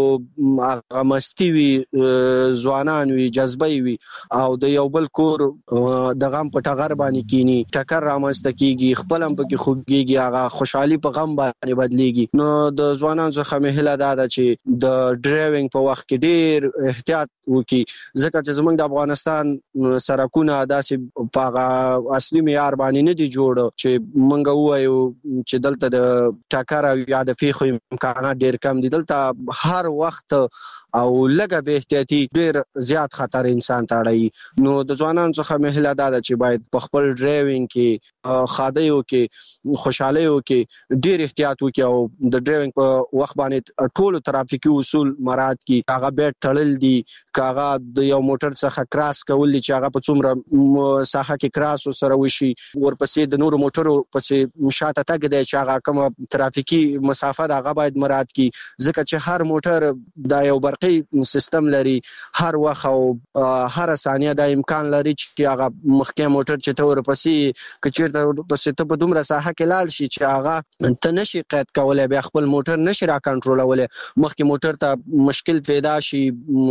دوی هغه مستی وي ځوانان وي جذبه وي او د یو بل کور د غم په ټغر باندې کینی ټکر رامنځته کیږي خپل هم پکې خوږیږي هغه خوشحالي په غم باندې بدلیږي. نو د ځوانانو څخه مهله ده چې د ډرایوینګ په وخت کې ډیر احتیاط وکړي ځکه چې زمونږ د افغانستان سرکونه داسې په هغه اصلي معیار باندې نه دي جوړ چې مونږ وایو چې دلته د ټکر او یا د پیښو امکانات ډیر کم دي. دلته هر وخت او لږه به احتیاطي ډیر زیات خطر انسان ته اړوي. نو د ځوانانو څخه مهله ده چې باید په خپل ډرایوینګ کې خادیو کې خوشحاليو کې ډیر احتیاط وکړي او د ډرایوینګ په وخت باندې ټول ترافیکي اصول مراعات کړي. هغه بیت تړل دي کاغه د یو موټر څخه کراس کول دي چې هغه په څومره ساحه کې کراس سره وشي ورپسې د نورو موټرو پسې شاته تګ دی چې هغه کوم ترافیکي مسافه ده هغه باید مراعات کړي ځکه چې هر موټر دا یو برقي سیستم لري هر وخت او هر ثانیه د امکان لري چې هغه مخکې موټر چې ته ورپسې کچیرته ورپسې ته په دومره ساحه کې لاړ شي چې هغه ته نشي قید کولای بیا خپل موټر نشي را کنټرولولای مخکې موټر ته مشکل پیدا شي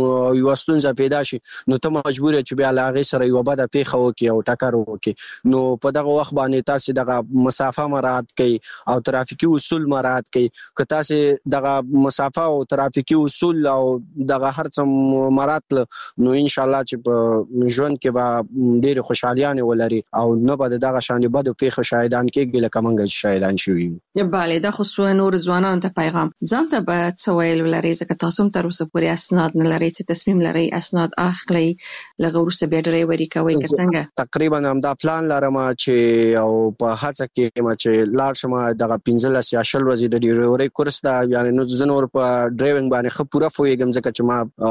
یو ستونزه پیدا شي نو ته مجبور یې چې بیا لاغه سره یو بده پیښه وکي او ټکر وکي. نو په دغه وخت باندې تاسو دغه مسافه مراعات کړئ او ترافیکي اصول مراعات کړئ. که تاسو دغه مسافه او ترافیکي اصول او دغه هر څه مراعات نو ان شاء الله چې په ژوند کې به ډېر خوشحالیان ولري او نه به دغه شان بده پیښه شاهدان کېږي لکه موږ شاهدان شوي. بله دا خو څو نور ځوانانو ته پیغام ځان ته به څه ویل ولري ځکه تاسو هم تر اوسه پورې اسناد نه لرئ چې تصمیم لرئ اسناد اخلئ لږ وروسته بیا ډرایوري کوئ که څنګه؟ تقریبا همدا پلان لرم چې او په هڅه کې یم چې لاړ شم دغه پنځلس یا شل ورځې د ډرایوري کورس ته یعنې نو زه نور په ډرایوینګ باندې ښه پوره پوهېږم ځکه چې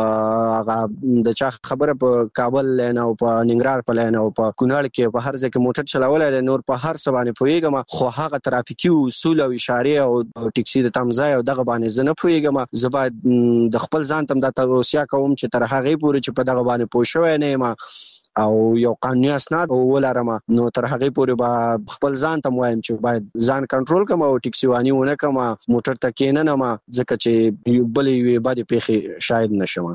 ما هغه د چا خبره په کابل لین او په ننګرهار په لین او په کونړ کې په هر ځای کې موټر چلولی دی نور په هر څه باندې پوهېږم خو هغه ترافیکي اصول او اشارې او ټکسي د تم ځای او دغه باندې زه نه پوهېږم. زه باید د خپل ځان ته هم دا توصیه کوم چې تر هغې پورې چې په دغه باندې پوه شوی نه یم او یو قانوني اسناد ولرم نو تر هغې پورې به خپل ځان ته وایم چې باید ځان کنټرول کړم او ټکسي واني ونه کړم موټر ته کېننم ځکه چې بلې یوې بدې پیښې شاید نشم.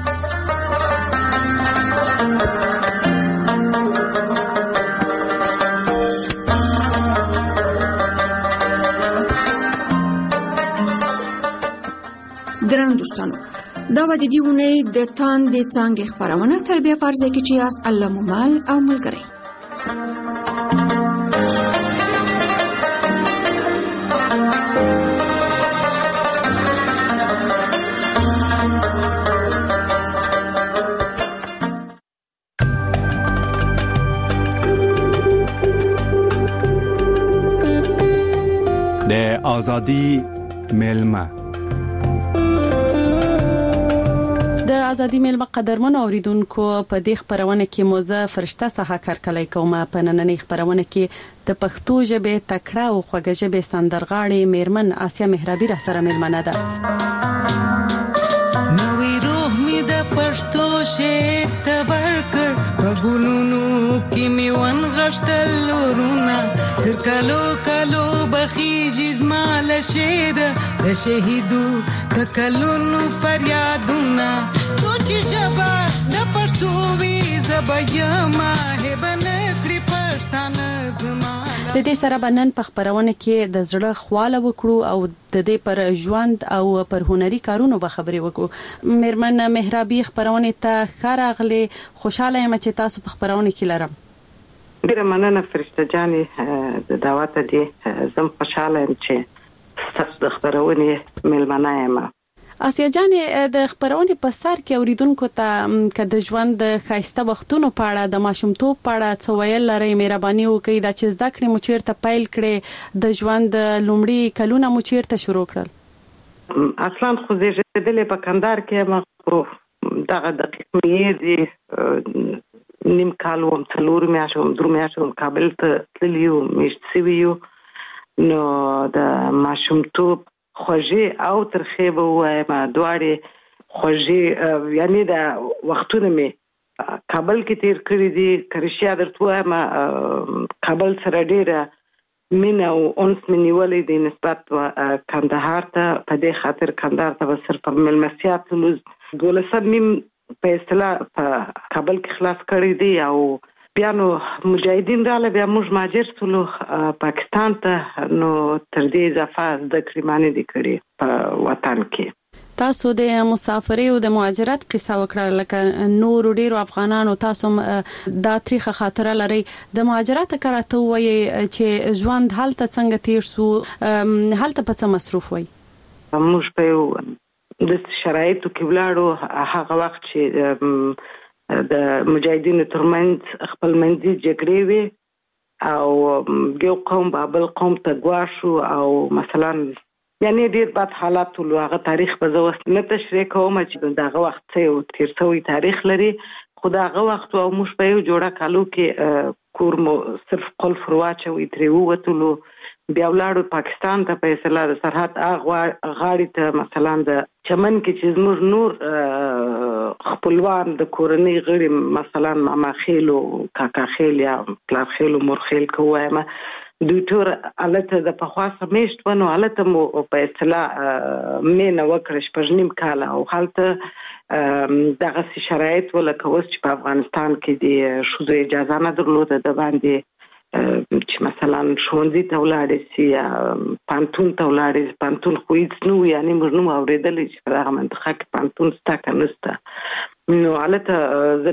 درنو دوستانو دا و د دې اونۍ د تاندې څانګې خپرونه تربیه پرځای کې چې یاست الله مومل او ملګری. د ازادي میلمه د ازادي میلمه قدرمن اوریدونکو په دې خبرونه کې موزه فرشته څخه کارکلای کوم په نننۍ خبرونه کې د پښتو ژبې تکړه او خوږه ژبې سندرغاړي میرمن آسیا مهرابي را سره میلمنه ده. نوې روح می د پښتو شعر تبرکر په ګلونو کې می ون غشتل ورونه تر کالو کالو بخیږي زمال شعر د شهیدو د کلونو فریادونه سوچ ژبه د پښتو وی زبېما هبنه کړی پښتانه زما. د دې سره بنن په خبرونه کې د زړه خواله وکړو او د دې پر ژوند او پر هنري کارونو به خبرې وکړو. میرمن مهرابي خبرونه ته خراغله خوشاله یم چې تاسو په خبرونه کې لرم. ډیره مننه فرشته جانې د دعوت دې زم خوشاله یم چې تاسو د خبرونه میلمنه یم. آسیا جانې د خبرونه په سر کې اوریدونکو ته که د ژوند د خاصه وختونو په اړه د ماشومتوب په اړه څه ویل لري مهرباني وکړئ دا چې زده کړې مو چیرته پیل کړې د ژوند لومړی کلونه مو چیرته شروع کړل؟ اصلا خو زه ژوندلې په کندهار کې ما دغه دقیق مې دي نیم کال وم څلور میاشتې وم درې میاشتې وم کابل ته تللی یو میشت سوي یو نو د ماشومتوب خوږې او ترخې به ووایم دواړې خوږې یعنی د وختونه مې کابل کې تیر کړي دي که رښتیا درته ووایم کابل سره ډېره مینه او انس مې نیولی دی نسبت کندهار ته په دې خاطر کندهار ته به صرف په مېلمستیا تللو دولسم میم په اصطلاح په کابل کې خلاص کړی دی او بیا نو مجاهدین راله بیا موږ مهاجر شولو پاکستان ته نو تر دې اضافه زده کړې ما نه دي کړې په وطن کې. تاسو د مسافرۍ او د مهاجرت قصه وکړه لکه نور ډیرو افغانانو تاسو دا تاریخ خاطره لري د مهاجرت کراته وایي چې ژوند هلته څنګه تیر سو هلته په څه مصروف وای موږ په د شرایطو کې ولاړو هغه وخت چې د مجاهدینو ترمنځ خپل منځي جګړې وي او یو قوم بل قوم ته ګواښو او مثلا یعنی ډیر بد حالات ولو هغه تاریخ به زه اوس نه تشریح کوم چې دغه وخت څه تیر شوی تاریخ لري خو دغه وخت او موږ په یو جوړه کالو کې کور مو صرف قلف رواچوي ترې ووتلو بیا ولاړو پاکستان ته په اصطلاح د سرحد غاړې ته مثلا د چمن کې چې زموږ نور خپلوان د کورنۍ غړي مثلا ماما خیل او کاکا خیل یا پلار خیل او مور خیل کووایم دوی ټول الته د پخوا سمیشت ونه الته مو په اصطلاح مینه وکړه شپږ نیم کال او حالته دغه شرایط ولکه اوس چې په افغانستان کې د شوزو اجازه نه درلوده د باندې چې مثلا ښوونځي ته ولاړې سي یا پانتون ته ولاړې پانتون خو هیڅ نه وي یعنې موږ نه اورېدلی چې په دغه منطقه کې پانتون شته که نشته نو هلته زه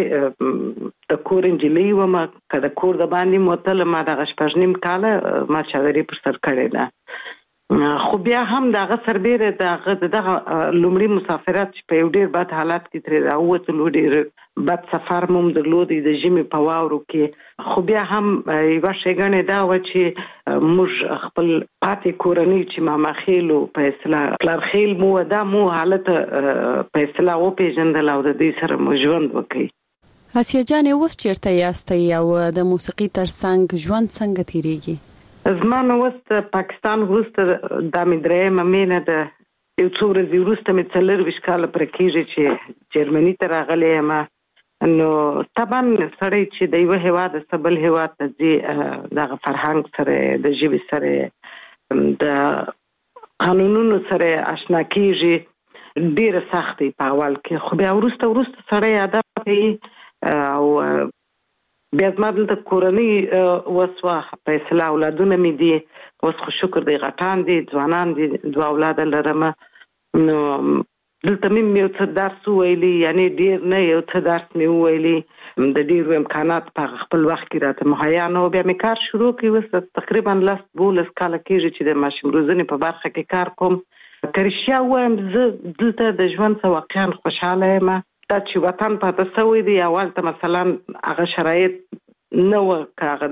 بیخي د کور نجلۍ وم که د کور د باندې موتله ما دغه شپږ نیم کاله ما چادري پر سر کړې ده خو بیا هم دغه سربیره دغه دغه لومړي مسافرت چې په یو ډېر بد حالت کې ترې راووتلو ډېر بد سفر مو هم درلودی د ژمي په واورو کې خو بیا هم یوه ښېګڼې دا وه چې موږ خپل پاتې کورنۍ چې ماما خیل په اصطلاح پلار خیل مو دا مو حالت په اصطلاح وپېژندل او د دوی سره مو ژوند وکړي. اسیا جانې اوس چېرته یاستئ او د موسیقي تر څنګ ژوند څنګه تېرېږي؟ زما نو اوس پاکستان وروسته دا مې درېیمه مینه ده یو څو ورځې وروسته مې څلرویشت کاله پوره کېږي چې جرمني ته راغلی یم نو طبعا سړی چې د یوه هېواده بل هېواد ته ځي دغه فرهنګ سره د ژبې سره د قانونونو سره اشنا کېږي ډېره سخت په اول کې خو بیا وروسته وروسته سړی عادت کوي او بیا زما دلته کورنۍ وسوه په اصطلاح اولادونه مې دي اوس خو شکر دی غټان دي ځوانان دي دوه اولاده لرم نو دلته مې یو څه درس وویلي یعنې ډېر نه یو څه درس مې وویلي د ډېرو امکانات په خپل وخت کې راته مهیا نه و بیا مې کار شروع کړی اوس تقریبا لس دولس کاله کېږي چې د ماشوم روزنې په برخه کې کار کوم که رښتیا ووایم زه دلته د ژوند څه واقعا خوشحاله یم دا چې وطن پاته شوی دی اول ته مثلا هغه شرایط نه وه که هغه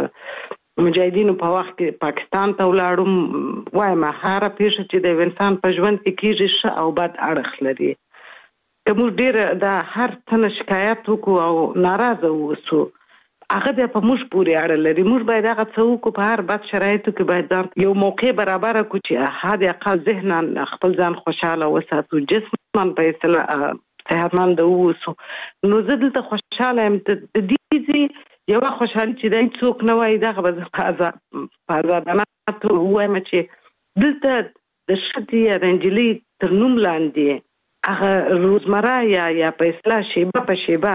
د مجاهدینو په وخت کې پاکستان ته ولاړم وایم هره پیښه چې د یو انسان په ژوند کې کېږي ښه او بد اړخ لري که موږ ډېره د هر څه نه شکایت وکړو او ناراضه واوسو هغه بیا په موږ پورې اړه لري موږ باید هغه څه وکړو په هر بد شرایطو کې باید ځان یو موقع برابره کړو چې حد اقل ذهنا خپل ځان خوشحاله وساتو جسما په اصطلاح صحتمند واوسو نو زه دلته خوشحاله یم د دې ځای یوه خوشحالي چې دی څوک نه وایي دغه به زه په ازادانه توګه ووایم چې دلته د ښځې یا د نجلۍ تر نوم لاندې هغه روزمره یا یا په اصطلاح شیبه په شیبه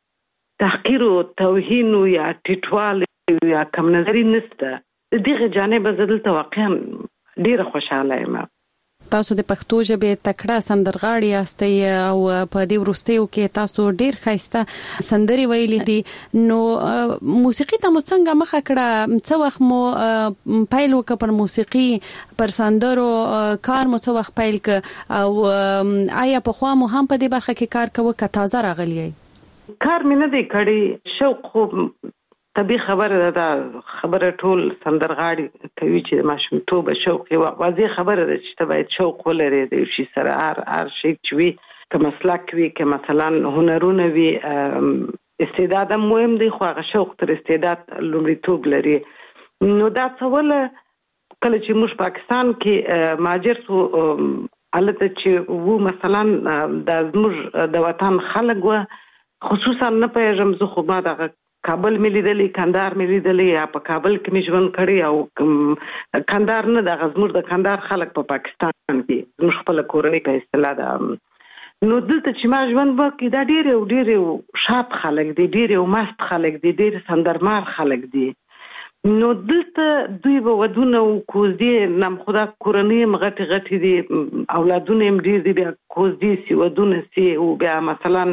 تحقیر او توهین یا ټیټوالی یا کم نظري نشته د دغه جانبه زه دلته واقعا ډېره خوشحاله یم. تاسو د پښتو ژبې تکړه سندرغاړي یاستئ او په دې وروستیو کې تاسو ډېر ښایسته سندرې ویلي دي نو موسیقي ته مو څنګه مخه کړه څه وخت مو پیل وکړ پر موسیقي پر سندرو کار مو څه وخت پیل کړ او آیا پخوا مو هم په دې برخه کې کار کوئ که تازه راغلی یئ؟ کار مې نه دی کړی شوق خو طبي خبره ده خبره ټول سندرغاړي کوي چې ماشومتوب شوق یو واضح خبره ده چې ته باید شوق ولري د شي سره هر هر شي چې وي که مسلک وي که مثلا هنرونه وي استعداد مهم دی خو هغه شوق تر استعداد لومړیتوب لري. نو دا څول کله چې موږ پاکستان کې ماجر سو البته چې وو مثلا د زموږ د وطن خلک و خصوصا نه پېژم زه خو ما د کابل ملي دلی کندهار ملي دلی یا په کابل کې مې ژوند کړی او کندهار نه د غزمور د کندهار خلک په پاکستان کې زموږ خپل کورنۍ په اصطلاح ده. نو دلته چې ما ژوند وکړ دا ډېر او ډېر شاط خلک دي ډېر او مست خلک دي ډېر سندرمار خلک دي. نو دلته دوی به ودونه او کوزدي نام خدا کورنۍ مغټي غټي دي اولادونه هم ډېر دي بیا کوزدي سی ودونه سی او بیا مثلا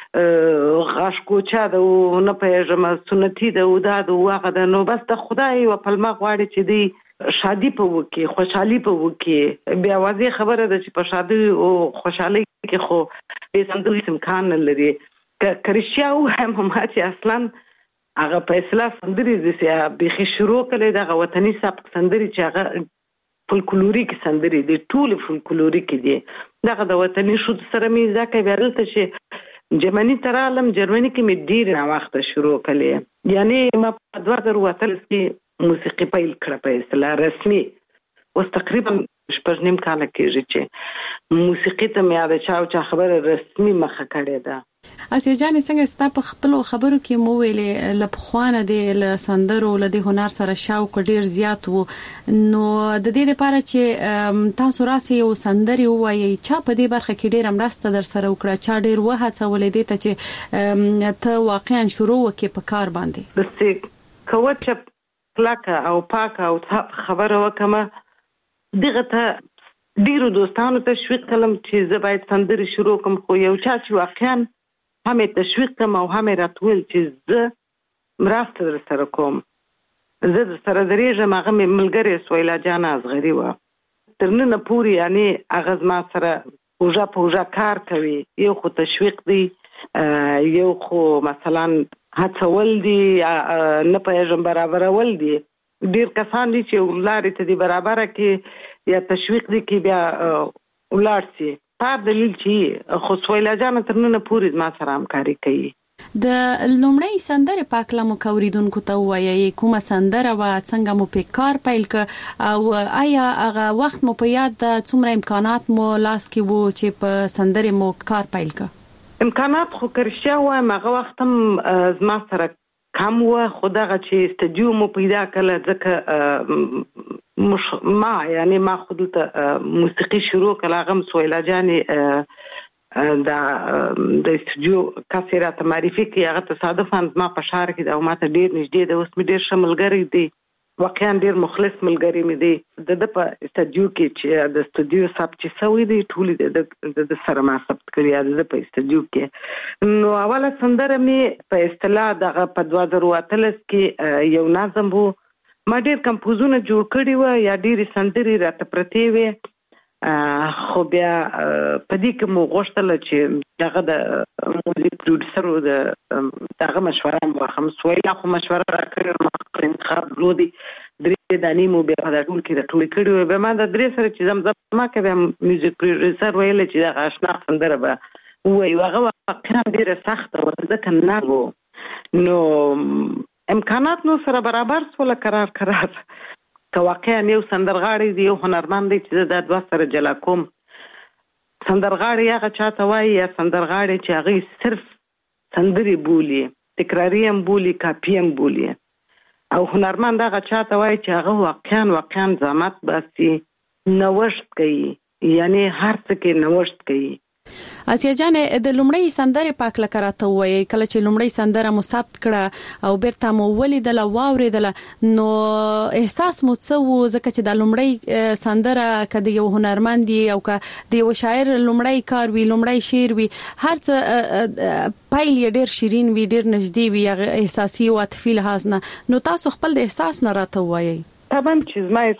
غاش کوچا د نه پېژم سنتي د ودا د واغه د نو بس د خدای او پلمه غواړي چې دی شادي په وکي خوشحالي په وکي بیا واضح خبره ده چې په شادي او خوشحالي کې خو به سندري امکان لري کرشیا او هم چې اصلا هغه په اصطلاح سندري د به شروع کړي د وطني سبق سندري چې هغه فولکلوریک سندري دي ټول فولکلوریک دي دغه د وطني شو سره میزه کوي ورته چې جرمني تر عالم جرمني کې مې ډیر نه وخت شروع کړي یعنی ما په دوه زره وتل کې موسیقي پیل کړه په اصطلاح رسمي اوس تقریبا شپږ نیم کال کېږي چې موسیقي ته مې یاد چاو چا خبره رسمي مخه کړې ده. اسیا جان څنګه ستا په خپل خبرو کې مو ویلې لپخوانه د سندرو له د هنر سره شوق ډیر زیات وو نو د دې لپاره چې تاسو راسي او سندري وایي چا په دې برخه کې ډیر مرسته در سره وکړه چا ډیر وهڅولې دي ته چې ته واقعا شروع وکې په کار باندې بس کوچ کلاکه او پاکه او خبره وکمه دغه ته ډیرو دوستانو تشویق کړم چې زه باید سندري شروع کوم خو یو چا چې واقعا همې تشویق کوم او همې راتول چې زه مرسته در سره کوم زه در سره درېږم هغه مې ملګرې سویلا جان اصغري وه تر ننه پورې یعنی هغه زما سره اوژه په اوژه کار کوي یو خو تشویق دی یو خو مثلا هڅول دي نه پېژم برابرول دي ډېر کسان دي چې لارې ته دي برابره کې یا تشویق دي کې بیا ولاړ سي په دلیل چې خو سویلا جان تر ننه پورې ما سره همکاري کوي. د لومړی سندره پاکله مو کوریدونکو ته وایي کومه سندره و څنګه مو په کار پیل ک او آیا هغه وخت مو په یاد د څومره امکانات مو لاس کې وو چې په سندره مو کار پیل ک؟ امکانات خو کرشیا وایم هغه وخت هم زما سره کم و خو دغه چې استودیو مو پیدا کړل ځکه مش ما یعنی ما خود ته موسیقي شروع کړه هغه سویلا جانې دا د استودیو کاسيرات معرفي کې هغه تصادفاً ما په شهر کې دا ماته ډیر نږدې د اوس مې ډیر شملګری دی واقعا ډیر مخلص ملګری مې دی د په استودیو کې چې د استودیو سب چې سوي دی ټول د د سره ما ثبت کړی د په استودیو کې نو اوله سندره مې په اصطلاح دغه په دوه زره اتلس کې یو نظم وو ما ډیر کمپوزونه جوړ کړی و یا ډیر سندري راته پرتې وي خو بیا په دې کې مو غوښتل چې دغه د موزیک پروډوسر د دغه مشوره مو هم سویلا خو مشوره راکړې ما انتخاب لودي درې دانی مو بیا په ټول کې د ټول کړي و به ما د درې سره چې زمزمه کوي میوزیک پروډوسر ویل چې دغه آشنا سندره به وایي هغه واقعا ډیره سخته و ځکه نه وو نو امکانات نو سره برابر سول قرار قرار که واقعا یو سندرغاړی دی یو هنرمند دی چې د دوه سره جلا کوم سندرغاړی هغه چاته وایي یا سندرغاړی چې هغه صرف سندري بولي تکراری هم بولي کاپي هم بولي او هنرمند هغه چاته وایي چې هغه واقعا واقعا زحمت باسي نوښت کوي یعنی هر څه کې نوښت کوي. اسیا جان د لومړی سندره پاکله کراته وایي کله چې لومړی سندره مو ثبت کړه او بیرته مو ولیدل او اوریدل نو احساس مو څه و ځکه چې د لومړی سندره کده یو هنرمند او کده یو شاعر لومړی کار وی لومړی شعر وی هر څه پایل ډیر شیرین وی ډیر نږدې وی احساسي او عاطفي لحاظ نه نو تاسو خپل د احساس نه راته وایي طبعا چې ما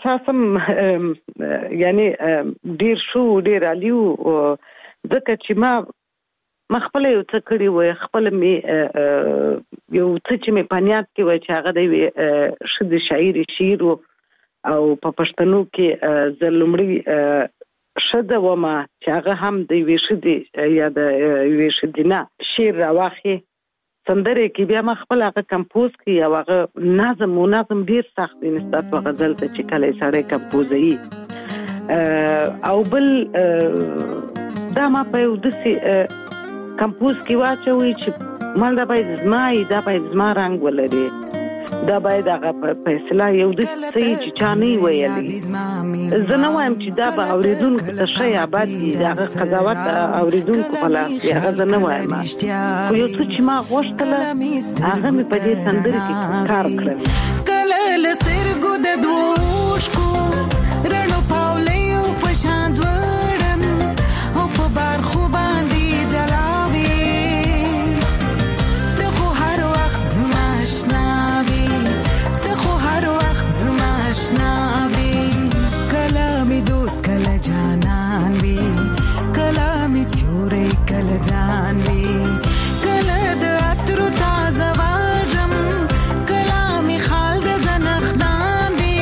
احساسم یعنی ډیر شو ډیر علیو ځکه چې ما مخبل یو څه کړی و خپل می یو څه چې می پنیات کې و چې هغه د شد شاعر شعر او په پښتنو کې زلمړي شد و ما چې هغه هم د ویشدي یا د ویشدینه شعر راوخی سندره کې بیا مخبل هغه کمپوز کې او هغه نظم او نظم ډیر سخت دی نسبت په غزل ته چې کله سړی کمپوزي او بل دا ما په یو دسي کمپوز کې واچوي چې مال دا باید زمای دا باید زما رنگ ولري دا باید هغه په اصطلاح یو د څه چې چاني ویلي زه نه وایم چې دا به اوریدونکو ته شی آباد دي هغه قضاوت اوریدونکو په لاس دی هغه زه نه وایم خو یو څه چې ما غوښتله هغه مې په دې سندره کې کار کړی کله لسترګو د دوشکو رڼو پاولیو په شان ځوړن او په بار خو باندې ځلاوي ته خو هر وخت زما آشنا وي ته خو هر وخت زما آشنا وي کله می دوست کله جانان وي کله می چوري کله ځان وي کله د عطر تازه واجم کله می خال د زنخدان وي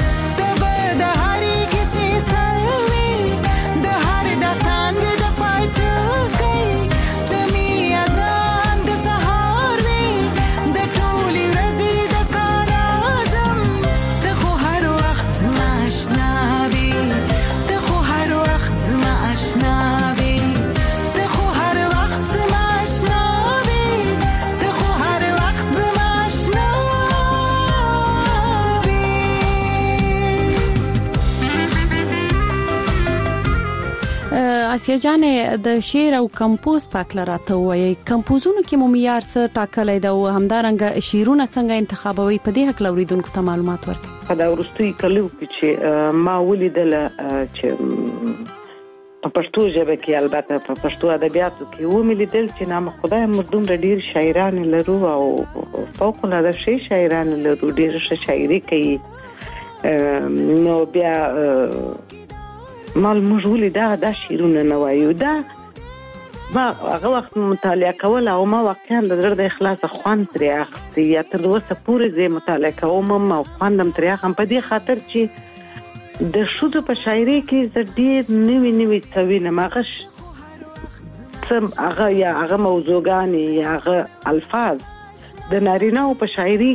آسیا جانې د شعر او کمپوز پاکل راته وایي کمپوزونو کې مو معیار څه ټاکلای دا او همدارنګه شعرونه څنګه انتخابوي په دې حق لوریدونکو ته معلومات ورکړي په دا ورستي کلو کې چې ما ولیدل چې په پښتو ژبه کې البته په پښتو ادبیاتو کې و ملیدل چې نام خدای مردوم ډیر شاعران لرو او فوق العاده شي شاعران لرو ډیر ښه شاعري کوي نو بیا مال مجهولي دا دا شیرونه نه وایو دا ما هغه وخت مطالعه کول او ما واقعا د زړه د اخلاص خوان ترې اخستي یا تر اوسه پورې زه مطالعه کوم او خوندم ترې اخم په دې خاطر چې د شودو په شاعري کې زه ډېر نوي نوي څه وینم هغه څه هغه یا هغه موضوعګانې یا هغه الفاظ د نارینه‌و په شاعري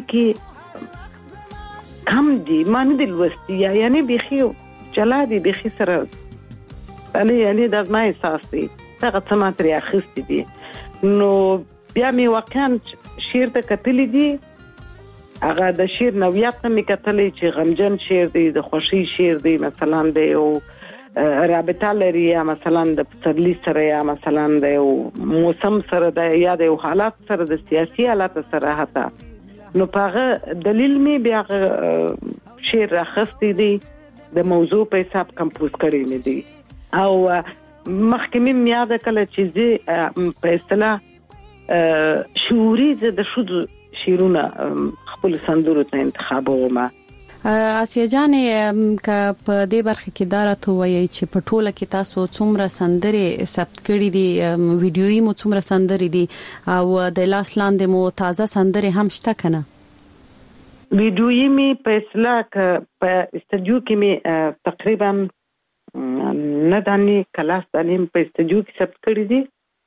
کې کم دي ما نه دي لوستي یا یعنې بیخي چلا دی بخي سره انا یعنی دا ما احساس دی دا څه ما ترې اخیستي دي نو بیا مې واقعا شعر ته کتلی دي هغه د شعر نوعیت ته مې کتلی چې غمجن شعر دی د خوشي شعر دی مثلا د یو رابطه لري یا مثلا د پسرلی سره یا مثلا د یو موسم سره د یا د یو حالات سره د سیاسي حالات سره حتی نو پاغه دلیل مې بیا شعر راخستی دی د موضوع په حساب کمپوز کړی نه دي او مخکې مې یاد کړل چې زه په اصطلاح شعوري زه د شودو شیرونه خپل سندرو ته انتخابوم آسیا جانې ک په دې برخه کې دارته وایي چې په ټوله کې تاسو څومره سندرې ثبت کړې دي ویډیويي مو څومره سندرې دي او د لاس لاندې مو تازه سندرې هم شته کنه ویډیویي می په اصطلاح ک په استودیو کې می تقریبا نه دانی کلاس دانی په استودیو کې ثبت کړی دي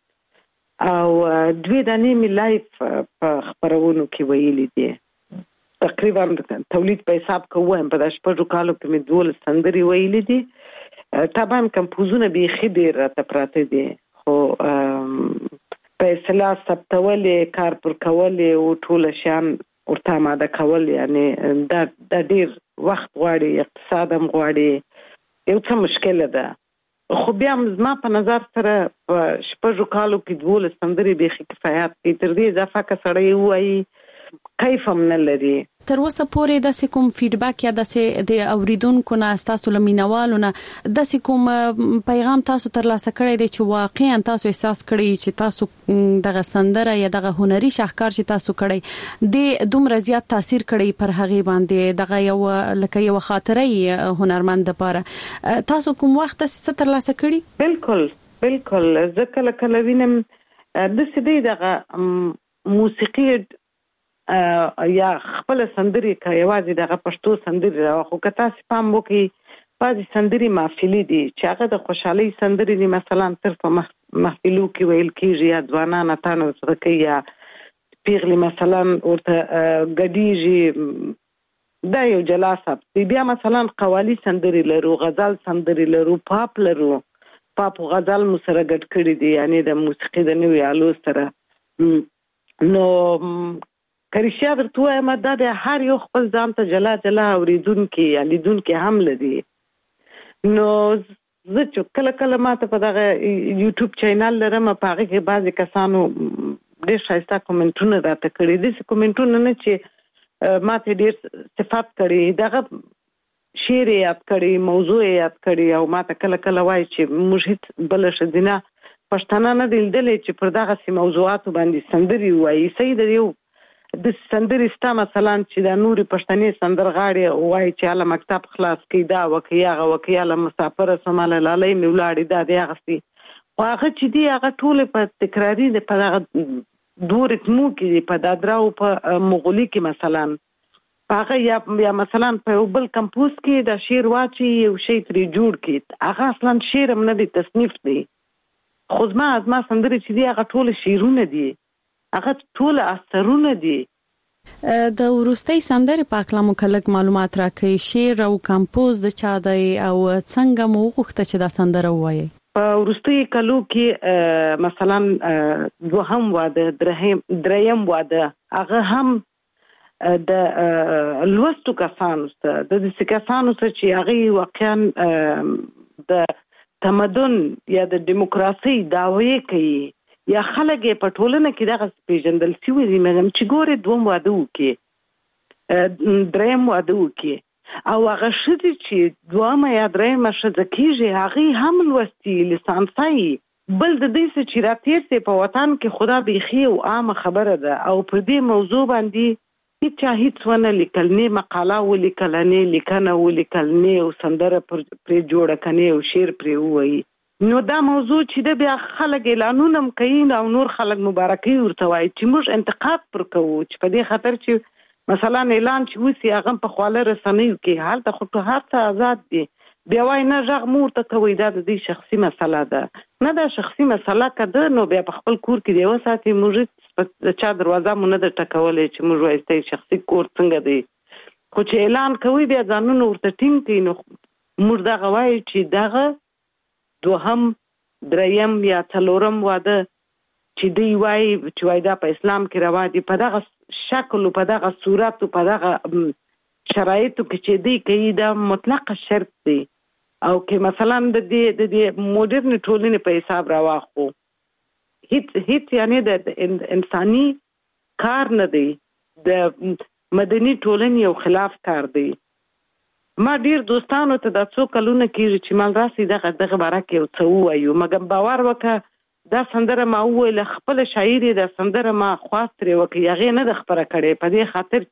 او دوی دانی می لایف په خبرونو کې ویلي دي تقریبا تولید په حساب کوم په داش په کالو کې می دول سندري ویلي دي طبعا کمپوزونه به خبر راته پراته دي خو په اصطلاح ثبتولې کار پر کولې او ټول شان ورته ماده کول یعنی دا د ډیر وخت غواړي اقتصاد هم غواړي یو څه مشکله ده خو بیا زما په نظر سره په شپږو کالو کې دوه سندري به کفایت کوي تر دې اضافه که سړی وایي کیف هم نه لري تر اوسه پورې د کوم فیډبیک یا د د اوریدونکو نه تاسو لمینوالو نه د کوم پیغام تاسو ترلاسه کړی دی چې واقعا تاسو احساس کړی چې تاسو دغه سندره یا دغه هنري شاهکار چې تاسو کړی د دومره زیات تاثیر کړی پر هغه باندې دغه یو لکه یو خاطره هنرمند لپاره تاسو کوم وخت څه ترلاسه کړی بالکل بالکل ځکه کله وینم د سدي دغه موسیقي یا خپل سندري کوي واځي دغه پښتو سندري راخو کته سپام وکي بعضي سندري محفلي دي چې هغه د خوشحالي سندري دي مثلا تر په محفلو کې ویل کیږي یا ځوانان تانو سره کوي یا پیغلي مثلا ورته غډيږي دا یو جلاسه بیا مثلا قوالی سندري لرو غزل سندري لرو پاپ لرو پاپ غزل مو سره ګډ کړی دي یعنی د موسیقي د نوې آلو سره نو کریشیا ورته ماده د هر یو خپل ځان ته جلا جلا اوریدونکو یا لیدونکو هم لدی نو زه چې کله کله ماته په دغه یوټیوب چینل لرم په هغه کې بعضی کسانو ډېر ښایسته کومنټونه راته کړي دي کومنټونه نه چې ماته ډېر صفات کړي دغه شعر یاد کړي موضوع یاد کړي او ماته کله کله وایي چې موږ هیڅ بل شدینه پښتانه نه دلدلې چې پر دغه سي موضوعات باندې سندري وایي سید یو د سندري ستا مثلا چې د نوري پښتني سندرغاړي وایي چې اله مکتب خلاص کیدا وکیاغه وکیاله مسافر سماله لالای میولاړي دا دی هغه هغه چې دی هغه ټول په تکراری د په دغه دور اتمو کې په دادراو په مغولي کې مثلا هغه یا یا مثلا په بل کمپوز کې د شعر واچي یو شی تری جوړ کې هغه اصلا شعر هم نه دی تصنیف دی خو زما از ما سندري چې دی هغه ټول شعرونه دي هغه ټول اثرونه دي د ورستۍ سندرې په اړه مو کلک معلومات راکړئ شعر او کمپوز د چا دی او څنګه مو غوښته چې دا سندره وایي په ورستۍ کلو کې مثلا دوهم واده درهم دریم واده هغه هم د لوستو کسانو سره د دې کسانو سره چې هغه واقعا د تمدن یا د دیموکراسي داوی کوي یا خلک په ټولنه کې دغه پیژندل شوی دي مګم چې ګوره دوم واده وکي دریم واده وکي او هغه شته چې دوامه یا دریم شته کیږي هغه هم لوستي لسانسای بل د دې چې راتیر سي په وطن کې خدا بيخي او عام خبره ده او په دې موضوع باندې هیڅ هیڅ ونه لیکل نه مقاله ولیکل نه لیکنه ولیکل نه او سندره پر جوړه کنه او شعر پر وایي نو دا موضوع چې د بیا خلک اعلانونه کوي او نور خلک مبارکي ورته وایي چې موږ انتقاد پر کوو چې په دې خاطر چې مثلا اعلان چې وسی هغه په خواله رسنیو کې حالت خو ته هر څه آزاد دي بیا وای نه ژغ مور ته کوي دا د دې شخصي مسله ده نه دا شخصي مسله کده نو بیا په خپل کور کې دی وساتي موږ د چا دروازه مونږ د ټکولې چې موږ وایي شخصي کور څنګه دی خو چې اعلان کوي بیا ځانونه ورته ټینګ کوي نو موږ دا غواړي چې دغه دوهم دریم یا څلورم واده چې دی وای چې وای دا په اسلام کې روا دي په دغه شکل په دغه صورت په دغه شرایطو کې چې دی کوي دا مطلق شرط دی او کې مثلا د دې د دې موډرن ټولنې په حساب راواخو هیڅ هیڅ یعنی د انساني کار نه دی د مدني ټولنې او خلاف کار دی ما ډیر دوستانو ته د څو کلونه کېږي چې مال راسي دغه دغه بارکه یو څه وایو مګر باور وکړه دا سندره ما ویل خپل شاعر د سندره ما خواست لري وکي هغه نه د خبره کړي په دې خاطر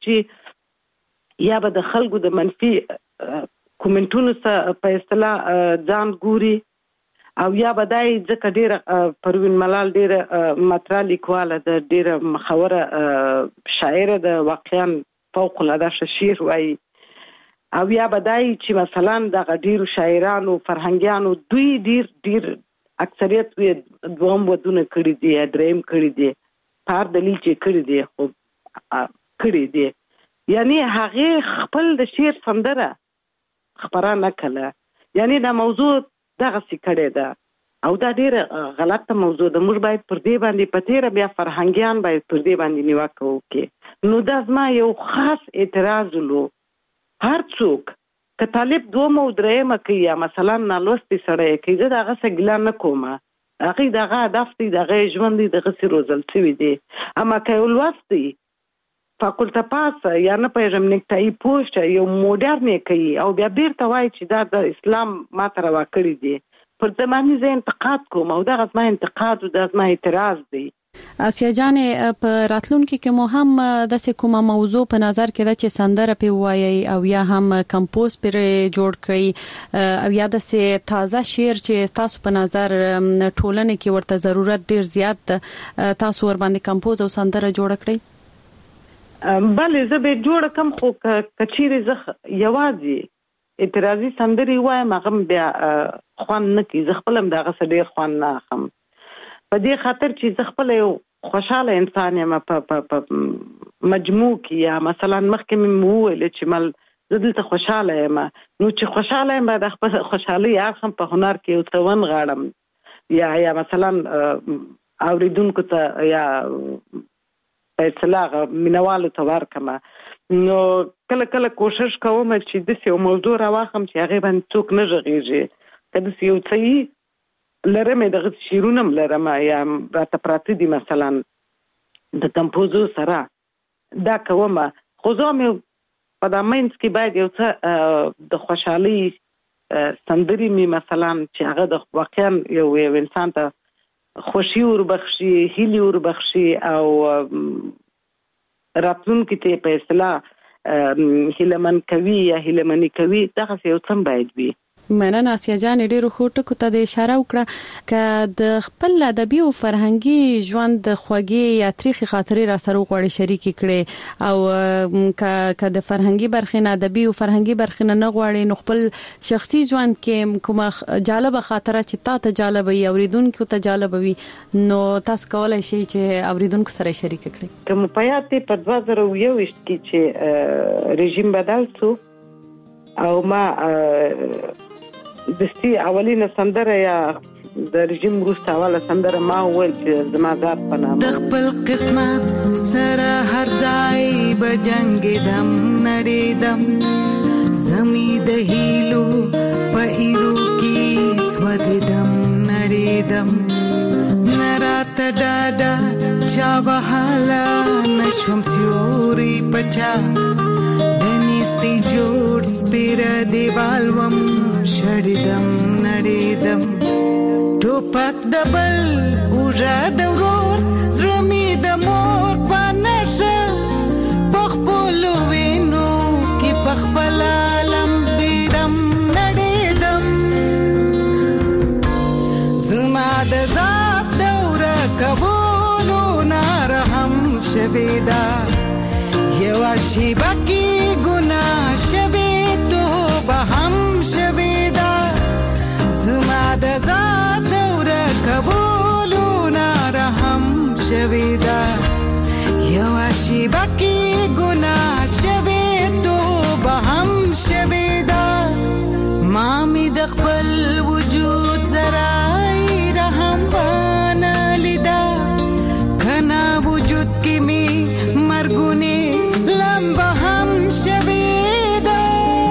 چې یا به د خلکو د منفي کومنټونو سره په اصطلاح ځان ګوري او یا به دای ځکه ډیر پروین ملال ډیر ماترا لیکواله د ډیر مخوره شاعر د واقعا فوق العاده شعر وایي او یا بدای چې مثلا د غډیرو شاعرانو فرهنګیانو دوی ډیر ډیر اکثریت وي دوم ودونه کړی دي دریم کړی دي هر دلیل چې کړی دي خو کړی دي یعنی هغه خپل د شعر سندره خبره کړه یعنی دا موضوع دغه څه کړی ده او دا ډیر غلطه موضوع ده موږ باید پر دې باندې پتیره بیا فرهنګیان باید پر دې باندې نیوکه وکړي نو دا زما یو خاص اعتراض لو هر څوک که طالب دوم او درېم کوي یا مثلا نالوستي سره کوي دا هغه څه ګلا نه کومه هغه دغه هدف دی دغه ژوند دی دغه سی روزل شوی دی اما که ولوستي فاکولټه پاس یا نه پېژم نکټای پوسټ یو موډرن کوي او بیا بیرته وایي چې دا د اسلام ماته روا کړی دی پر زماني زه انتقاد کوم او دا غوښمه انتقاد او دا زما اعتراض دی آسیا جان په راتلونکو کې مو هم د کومه موضوع په نظر کې ده چې سندره په وایي او یا هم کمپوز پر جوړ کړی او یا د سه تازه شعر چې تاسو په نظر ټولنه کې ورته ضرورت ډیر زیات تاسو ور باندې کمپوز او سندره جوړ کړی؟ بله زه به جوړ کم خو کچيري زه یوازې اعتراضي سندري وایم هغه بیا خوان نه کی زه خپلم دغه سړي خوان نه اخم په دې خاطر چې زه خپل یو خوشاله انسان یم په مجموع کې یا مثلا مخکې مې وویل چې مل زه دلته خوشاله یم نو چې خوشاله یم د خپل خوشحالي اخم په هنر کې یو څون غاړم یا یا مثلا اوریدونکو ته یا په اصطلاح مینوالو ته ورکم نو کله کله کوشش کوم چې د یو موضوع راوخم چې هغه باندې څوک نه ژغېږي کله یو څه لرمه د شیرونم لرمه یا راته پراته دي مثلا د کمپوزو سره دا کومه خو زه مې په د مینس کې باید یو څه د خوشحالي سندري مې مثلا چې هغه د واقعا یو انسان ته خوشي وربخشي هیلي وربخشي او راتلونکي ته په اصطلاح هیلمن کوي یا هیلمنی کوي دا څه یو څه باید وي. مننه آسیا جان ډیرو خوټو کو ته د اشاره وکړه ک د خپل ادبي او فرهنګي ژوند د خوږی یا تاریخي خاطرې را سره غوړي شریک کړي او ک ک د فرهنګي برخې نه ادبي او فرهنګي برخې نه غوړي نو خپل شخصي ژوند کې کومه جالبه خاطره چې تا ته جالبه وي اوریدونکو ته جالبه وي نو تاسو کولای شئ چې اوریدونکو سره شریک کړئ. کوم پیات په دوه زره یو کې چې رژیم بدل شو او ما دستي اولینه سندره یا د رژیم وروسته اوله سندره ما وویل چې زما ذات په نامه د خپل قسمت سره هر ځای به جنګېدم نړېدم زمي د هیلو په ایرو کې سوځېدم نړېدم نه راته ډاډه چا وهاله نشوم سیوري پچا دنيستي جوړ سپیره دیوال وم شړېدم نړېدم ټوپک د بل ګوژه د ورور زړه مې د مور په نشه په خپلو وینو کې په خپله لمبېدم نړېدم زما د ذات دوره کولو نارهم شوې ده یوه شیبه کې ګناه شوې توبه هم شوې ده زما د ذات دوره کولو نارهم شوې ده یوه شیبه کې ګناه شوې توبه هم شوې ده ما مې د خپل وجود ذرای رحم بانه لیده کنا وجود کې مې مرګونې لمبه هم شوې ده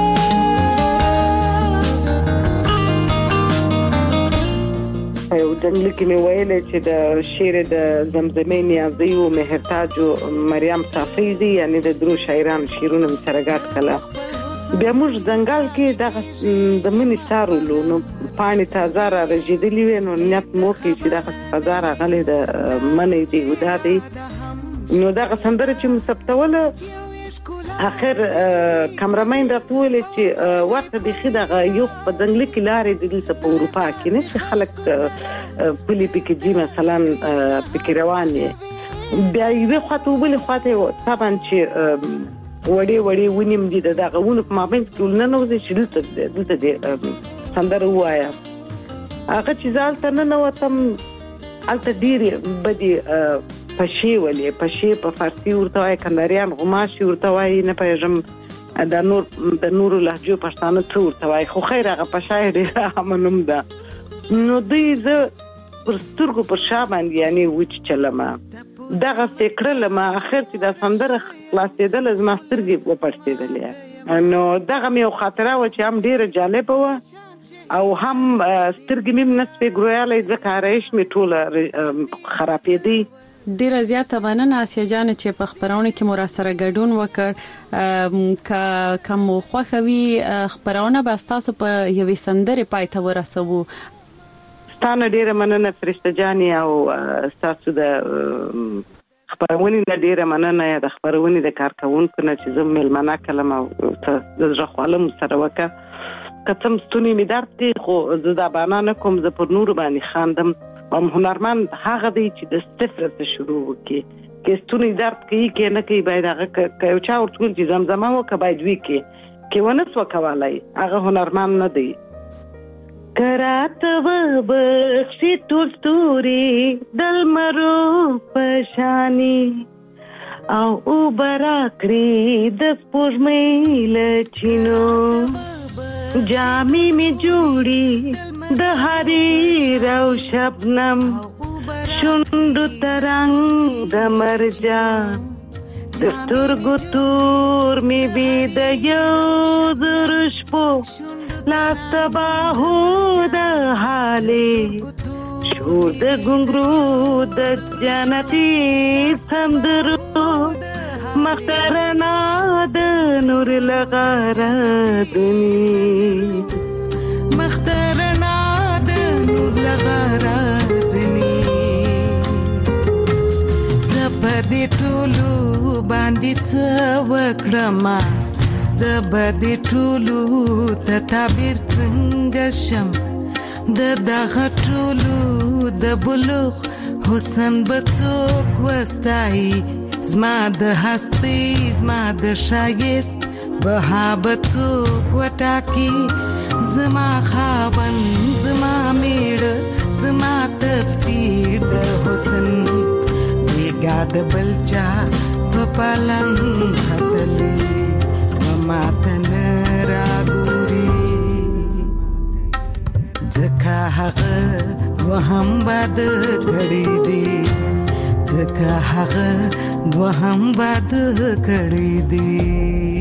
یو جنګل کې مې ویلې چې د شعر د زمزمې نیازي او مهرتاج او مریم صافی دي یعنی د درو شاعران شعرونه سره ګډ کړل بیا موږ ځنګل کې د د منی سارولو نو پانی تازه را رژېدلی وي نو نیت مو کې چې دغه فضا راغلی د منې دی ودا دی نو دغه سندره چې مثبتوله اخر کامرمین راته ویل چې وخت د خیدغه یو په ځنګل کې لارې د دلته په اروپا کې نه چې خلک پلی پکې دي مثلا پکې روان دي بیا یو خاطر ویل خاطر طبعا چې وړي وړي ونیم دي دغه ونه په مابین کې نه نوځي چې دلته دلته دي سندره وایا هغه چې ځالته نه نوتم الته ډیری بدی پښې ولې پښې په فارسی ورته وای کنداریان غماشي ورته وای نه پېژم د نور د نورو لهجو پښتانه څو ورته وای خو خیر هغه پښای ډیر امنوم ده نو دوی زه پر سترګو پر شابان یعنی وچ چلمه دغه فکر لمه اخر چې د سندره خلاصېدل زما سترګې وپړسېدلې نو دغه مې خاطره و چې هم ډیره جالبه و او هم سترګې مې نسبه ګرویاله ځکه رئیس مې ټوله خرابېدی ډیره زیاته مننه آسیا جان چې په خبرونه کې مو را سره ګډون وکړ ک کوم خوخوي خبرونه به تاسو په یوې سندره پای ته ورسوو ستانه ډیره مننه فرشته جاني او تاسو د خبرونه نه ډیره مننه د خبرونه د کارکونکو نه چې زم ملمنه کلم او د زړه خالم سره وکه کتم ستونی می درد دی خو زه د بانانه کوم ز پر نور باندې خاندم او هنرمند هغه دی چې د صفر ته شروع وکي کې ستونی درد کوي کې نه کوي باید هغه کوي چا ورته چې زمزمه وکه باید وی کې کې ونه څه کوالای هغه هنرمند نه دی کرات و بخشی ټول ستوري دل مرو پشانی او او براکړي د سپوږمۍ لچینو جامي می جوړي د حریر او شبنم شوند ترنګ د مرجان د سترګو تور می بي د یو درشپو لاستباهو د حالې شور د ګنګرو د جنتي سمدرو مخترنا د نور لغاره دني مخترنا د نور لغاره دني زبدي ټولو باندې څه وکړم زبدي ټولو ته تعبیر څنګه شم د دغه ټولو د بلوغ حسن بڅوک وستای زما د هستی زما د شایست بها بڅوک وټاکی زما خاون زما میړه زما تفسیر د حسن بیګا د بلچا په پالنګ خطلې ماتن راګوري ځکه هغه وهم باد کړی دی ځکه هغه وهم باد کړی دی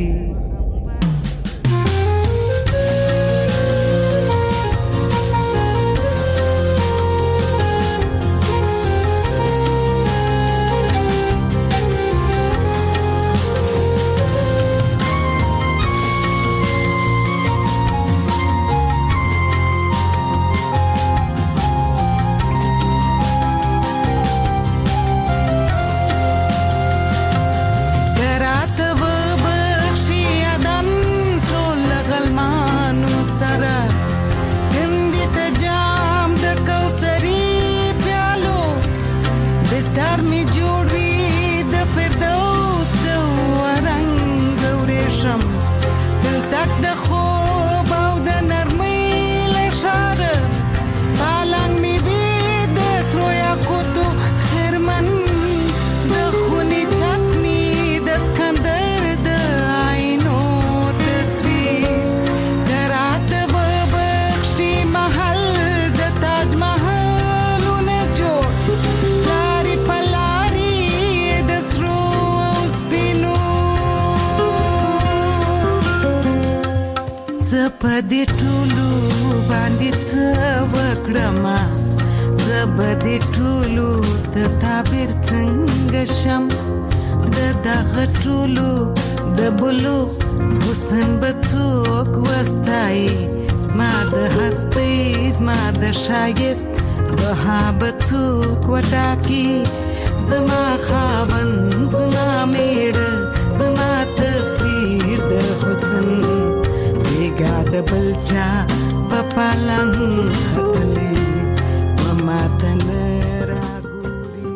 زبدي ټولو باندې څه وکړم زبدي ټولو ته تعبیر څنګه شم د دغه ټولو د بلوغ حسن بڅوک وستای زما د هستی زما د شایست بها بڅوک وټاکی زما خاون زما میړه زما تفسیر د حسن بیګا د بلچا په پالنګ خطلې مما تن راګوري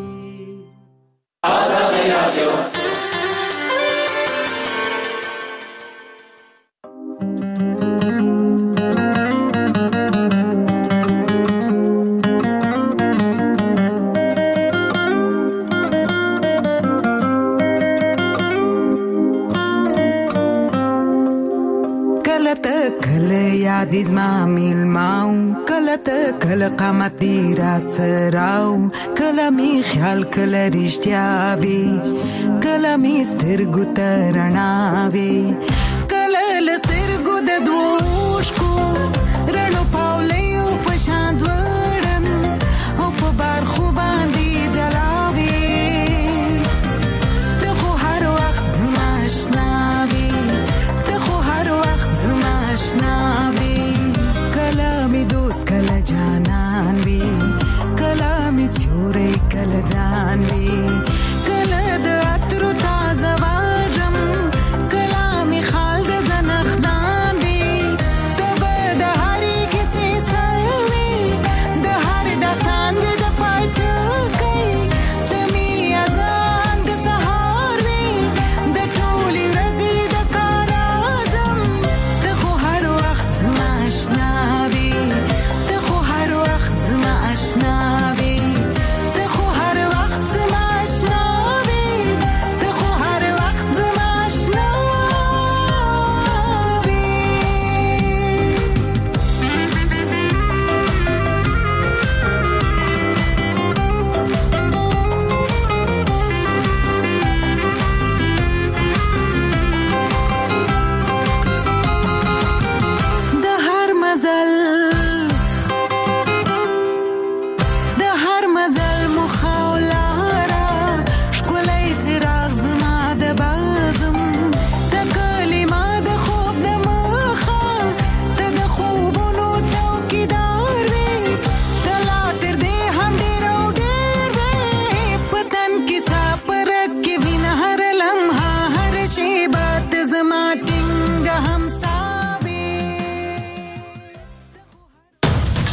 آزاد رادیو یادی زما میلماو کله ته کله قامتی را سراو کله می خیال کله رښتیا وی کله می سترګو ته رڼا وی کله لسترګو د دوشکو رڼو پاولیو په شان ځوړم او په بار خو باندې ځلاوي ته خو هر وخت زما آشنا وی ته خو هر وخت زما آشنا وی کله می دو دوست کله جانان وي کله می چورې کله ځان وي